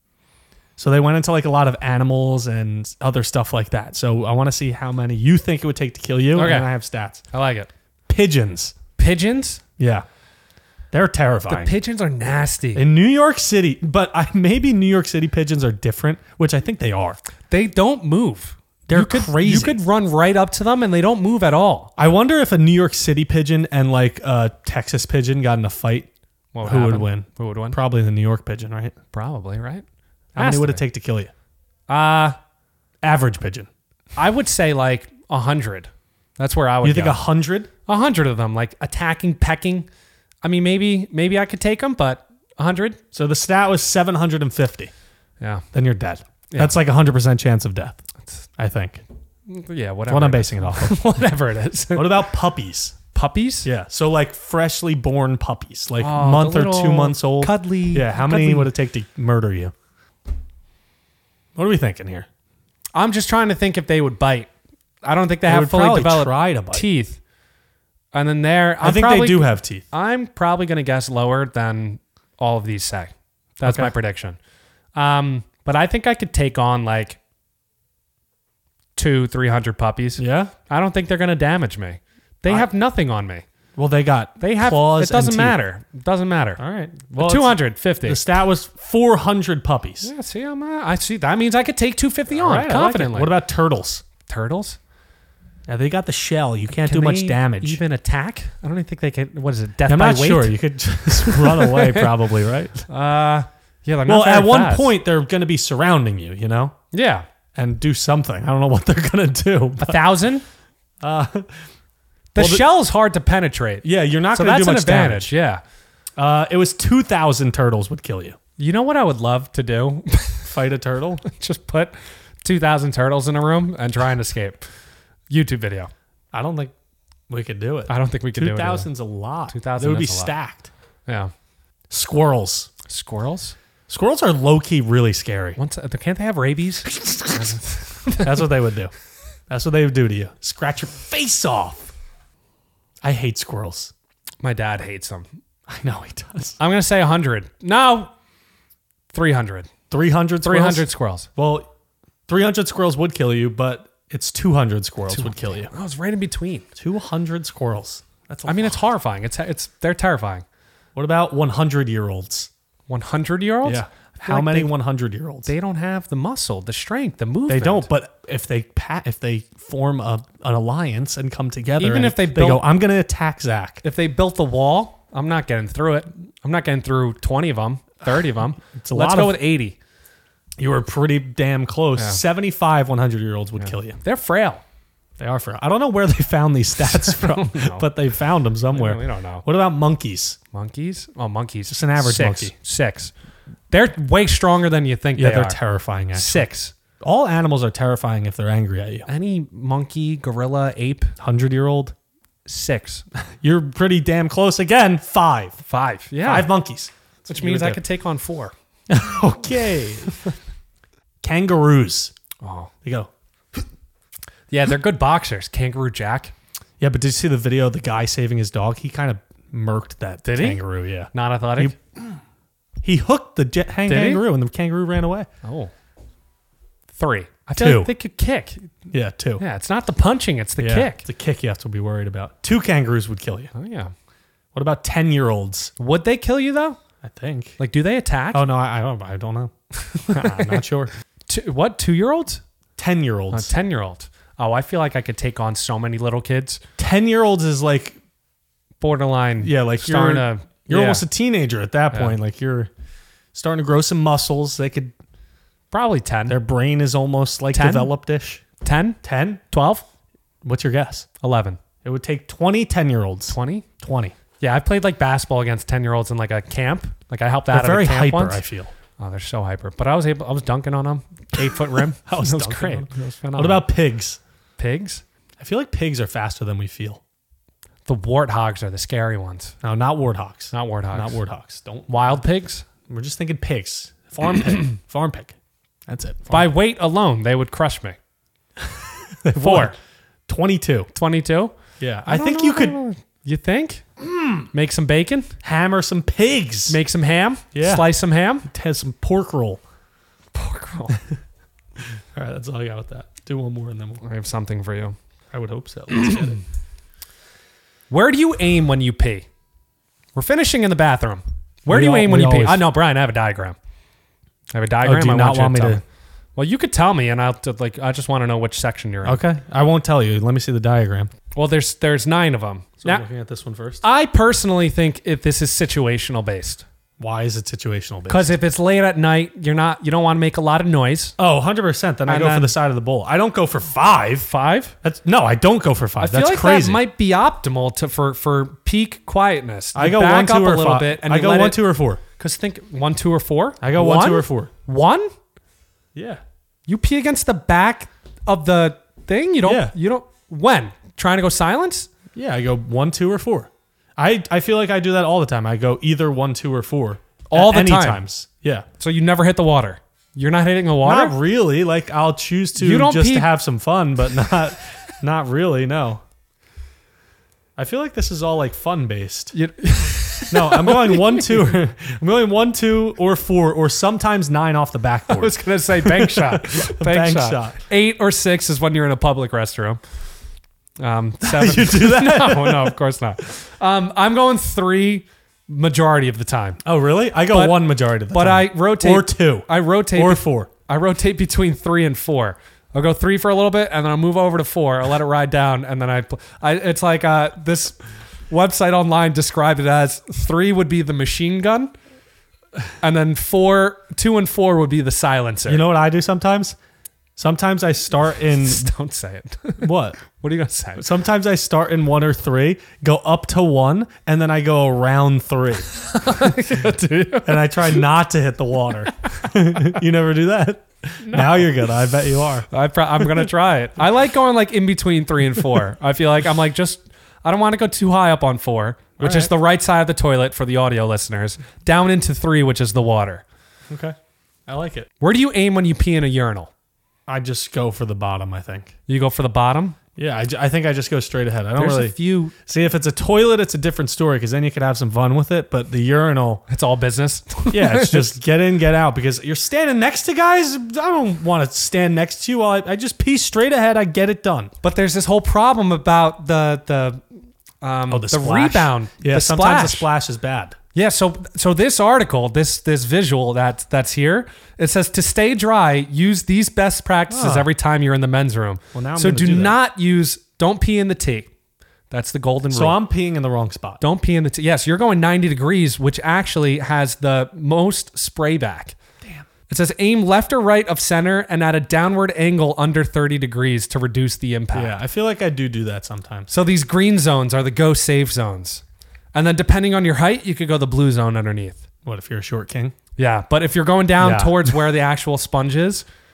So they went into like a lot of animals and other stuff like that. So I want to see how many you think it would take to kill you. Okay. And I have stats. I like it. Pigeons. Pigeons? Yeah, they're The terrifying. pigeons are nasty. In New York City, but I, maybe New York City pigeons are different, which I think they are. They don't move. They're you could, crazy. You could run right up to them and they don't move at all. I wonder if a New York City pigeon and like a Texas pigeon got in a fight, What who would happen? win? Who would win? Probably the New York pigeon, right? Probably, right? How Has many would to it take to kill you? be. Uh, Average pigeon. I would say like a hundred. That's where I would You think go. a hundred? A hundred of them, like attacking, pecking. I mean, maybe maybe I could take them, but a hundred? So the stat was seven hundred fifty. Yeah. Then you're dead. That's like a hundred percent chance of death. I think. Yeah, whatever. What I'm it is. basing it off of. Whatever it is. What about puppies? Puppies? Yeah. So like freshly born puppies, like Oh, month the or two little months old. Cuddly. Yeah. How many cuddly- would it take to murder you? What are we thinking here? I'm just trying to think if they would bite. I don't think they, They have would fully probably developed try to bite. teeth. And then there, I think they do have teeth. I'm probably going to guess lower than all of these say. That's Okay. my prediction. Um, but I think I could take on like two, three hundred puppies. Yeah. I don't think they're going to damage me. They I- have nothing on me. Well, they got They have. claws. It doesn't and teeth. matter. It doesn't matter. All right. Well, two it's- hundred fifty. The stat was four hundred puppies. Yeah, see, I'm, uh, I see. That means I could take two fifty on All right, I like it. confidently. What about turtles? turtles? Yeah, they got the shell. You can't Can do much they damage. Even attack? I don't even think they can. What is it? Death I'm by not weight? sure. You could just run away, probably, right? Uh, yeah. They're not Well, very at one fast. point, they're going to be surrounding you, you know, yeah, and do something. I don't know what they're going to do. a But, thousand. uh, The well, the- shell is hard to penetrate. yeah, you're not So going to that's do an much advantage. damage. Yeah. Uh, it was two thousand turtles would kill you. You know what I would love to do? Fight a turtle? Just put two thousand turtles in a room and try and escape. YouTube video. I don't think we could do it. I don't think we could do two it. thousand's a lot. two thousand They would be is a lot. stacked. Yeah. Squirrels. Squirrels? Squirrels are low key really scary. Once, can't they have rabies? That's what they would do. That's what they would do to you. Scratch your face off. I hate squirrels. My dad hates them. I know he does. I'm going to say one hundred. No. three hundred. three hundred three squirrels? hundred squirrels. Well, three hundred squirrels would kill you, but it's two hundred squirrels would kill you. I was right in between. two hundred squirrels. That's a I mean, lot. it's horrifying. It's it's they're terrifying. What about one hundred year olds? one hundred year olds? Yeah. How like many they- one hundred year olds? They don't have the muscle, the strength, the movement. They don't, but if they pat, if they form a, an alliance and come together, Even and if they they go, built- I'm going to attack Zach. If they built the wall, I'm not getting through it. I'm not getting through twenty of them, thirty of them. It's a Let's lot go of- with eighty. You were pretty damn close. Yeah. seventy-five one hundred year olds would kill you. They're frail. They are for. I don't know where they found these stats from, know. but they found them somewhere. We don't know. What about monkeys? Monkeys? Oh, monkeys. Just an average Six. monkey. Six. They're way stronger than you think Yeah, they they're are. terrifying. Actually. Six. All animals are terrifying if they're angry at you. Any monkey, gorilla, ape, Hundred-year-old. six, You're pretty damn close again. Five. five. Yeah, Five monkeys. which You means would I do. could take on four. Okay. Kangaroos. Oh, They go. yeah, they're good boxers. Kangaroo Jack, Yeah, but did you see the video of the guy saving his dog? He kind of murked that Did he? kangaroo. Yeah. not athletic. He hooked the jet hang Did he? kangaroo, and the kangaroo ran away. Oh, three. I feel Two. like they could kick. Yeah, two. Yeah, it's not the punching; it's the Yeah, kick. It's a kick you have to be worried about. Two kangaroos would kill you. Oh yeah. What about ten-year-olds? Would they kill you though? I think. Like, do they attack? Oh no, I, I don't. I don't know. I'm not sure. Two, what? Two-year-olds? Ten-year-olds. A ten-year-old. Oh, I feel like I could take on so many little kids. Ten-year-olds is like, Borderline. yeah, like starting you're, to. you're yeah, almost a teenager at that Yeah. point. Like you're starting to grow some muscles. They could. probably ten. Their brain is almost like ten? developed-ish. ten, Ten? twelve, What's your guess? eleven, It would take twenty ten-year-olds. twenty. twenty. Yeah, I played like basketball against ten-year-olds in like a camp. Like I helped They're out very at a camp hyper, once. I feel. Oh, they're so hyper. But I was able. I was dunking on them. Eight foot rim. I was It was dunking great. on It was What phenomenal. about pigs? pigs? I feel like pigs are faster than we feel. The warthogs are the scary ones. No, not warthogs. Not warthogs. Not warthogs. Don't. Wild pigs. We're just thinking pigs. Farm pig. Farm pig. That's it. By Farm weight alone, they would crush me. pig. Four. twenty-two. twenty-two. Yeah. I, don't think know you if I could know. You think? Make some bacon. hammer some pigs. Make some ham. Yeah. Slice some ham. Have some pork roll. Pork roll. All right, that's all I got with that. Do one more and then we'll, I have something for you. I would hope so. Let's get it. Where do you aim when you pee? We're finishing in the bathroom. Where We do you al- aim when we you pee? always- I know, Brian. I have a diagram. I have a diagram. Oh, do you I not you want me tell to? Well, you could tell me, and I'll t- like. I just want to know which section you're in. Okay. I won't tell you. Let me see the diagram. Well, there's there's nine of them. So I'm Now, looking at this one first. I personally think if this is situational based, Why is it situational based? because if it's late at night, you're not. You don't want to make a lot of noise. Oh, one hundred percent. Then I And go for then- the side of the bowl. I don't go for five. Five. That's no, I don't go for five. I feel That's like crazy. that might be optimal to for for peak quietness. I You go back one, two, up or a little five. bit, and I you go let one, it, two, or four. Because think one, two, or four. I go one, two, or four. One. Yeah. You pee against the back of the thing. You don't. Yeah. You don't. When trying to go silence. Yeah, I go one, two, or four. I, I feel like I do that all the time. I go either one, two, or four. All At the any time? times. Yeah. So you never hit the water. You're not hitting the water. Not really. Like I'll choose to You don't just pee- to have some fun, but not not really, no. I feel like this is all like fun based. You- No, I'm going one, two, or, I'm going one, two, or four, or sometimes nine off the I backboard. was gonna say bank shot. Bank, Bank shot. shot. Eight or six is when you're in a public restroom. Um, seven. You do that? no, no, of course not. Um, I'm going three majority of the time, Oh, really? I go But- one majority of the but time. I rotate. or two, I rotate. or be- four. I rotate between three and four. I'll go three for a little bit, and then I'll move over to four. I'll let it ride down, and then I, pl- I it's like uh, this website online described it as three would be the machine gun, and then four, two and four would be the silencer. You know what I do sometimes? Sometimes I start in don't say it. what? What are you gonna say? Sometimes I start in one or three, go up to one, and then I go around three. And I try not to hit the water. You never do that? Now you're good. I bet you are. I pro- I'm gonna try it. I like going like in between three and four. I feel like I'm like just I don't want to go too high up on four, which All is right. the right side of the toilet for the audio listeners, down into three, which is the water. Okay. I like it. Where do you aim when you pee in a urinal? I just go for the bottom, I think. You go for the bottom. Yeah, I, ju- I think I just go straight ahead. I don't There's really a few. see if it's a toilet. It's a different story because then you could have some fun with it. But the urinal, It's all business. yeah, it's just get in, get out because you're standing next to guys. I don't want to stand next to you. While I, I just pee straight ahead. I get it done. But there's this whole problem about the the um Oh, the, the splash. rebound. Yeah, the sometimes splash. the splash is bad. Yeah, so so this article, this this visual that that's here, it says to stay dry, use these best practices Oh. every time you're in the men's room. Well, now I'm so gonna do, do that. not use, don't pee in the tea. That's the golden So rule. I'm peeing in the wrong spot. Don't pee in the tea. Yes, you're going ninety degrees, which actually has the most spray back. Damn. It says aim left or right of center and at a downward angle under thirty degrees to reduce the impact. Yeah, I feel like I do do that sometimes. So these green zones are the go safe zones. And then depending on your height, you could go the blue zone underneath. What if you're a short king? Yeah, but if you're going down Yeah. towards where the actual sponge is,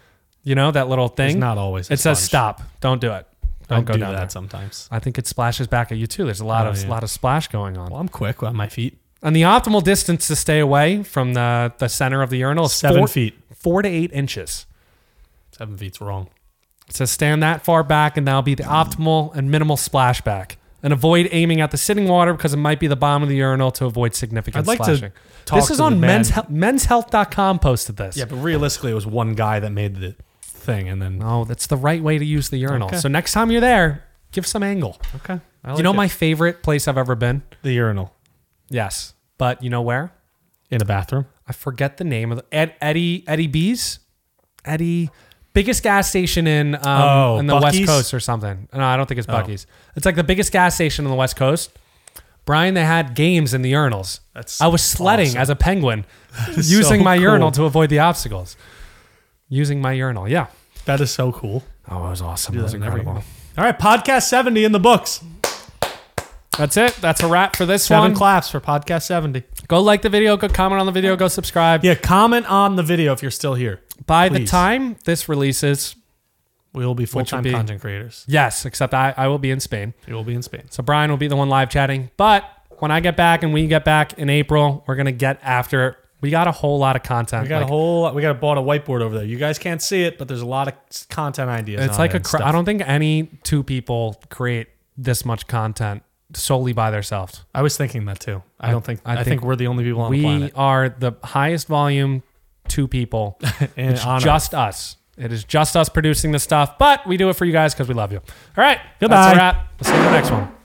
You know, that little thing? It's not always. a It says sponge. stop. Don't do it. Don't I go do down that there. sometimes. I think it splashes back at you too. There's a lot Oh, of yeah. lot of splash going on. Well, I'm quick on my feet. And the optimal distance to stay away from the, the center of the urinal is Seven four, feet. four to eight inches. Seven feet's wrong. It says stand that far back and that'll be the optimal and minimal splashback. And avoid aiming at the sitting water because it might be the bottom of the urinal to avoid significant I'd like splashing. to talk This is to on the man. men's, He- men's health dot com posted this. Yeah, but realistically, it was one guy that made the thing, and then No, that's the right way to use the urinal. Okay. So next time you're there, give some angle. okay. I you know like my it. favorite place I've ever been? the urinal Yes. But you know where? in a bathroom. I forget the name of the Ed, Eddie Eddie B's? Eddie biggest gas station in um Oh, in the West Buc-ee's? Coast or something. No, I don't think it's Oh. Buc-ee's. It's like the biggest gas station on the West Coast. Brian, they had games in the urinals. That's I was sledding awesome. as a penguin is using so my cool. urinal to avoid the obstacles. Using my urinal. Yeah. That is so cool. Oh, it was awesome. Do It was that in every incredible. All right, podcast seventy in the books. That's it. That's a wrap for this Seven one. claps for podcast seventy. Go like the video, go comment on the video, go subscribe. Yeah, comment on the video if you're still here. By the please. time this releases, We will be Which will full-time be- content creators. yes, except I, I will be in Spain. We will be in Spain. So Brian will be the one live chatting. But when I get back and we get back in April, we're going to get after. We got a whole lot of content. We got Like, a whole. We got bought a whiteboard over there. You guys can't see it, but there's a lot of content ideas. It's on like there a. and Cr- stuff. I don't think any two people create this much content solely by themselves. I was thinking that too. I, I- don't think. I I, think, think we're the only people on We the planet. are the highest volume two people. And It's on just us. It is just us producing this stuff, but we do it for you guys because we love you. All right. Goodbye. That's a wrap. We'll see you in the next one.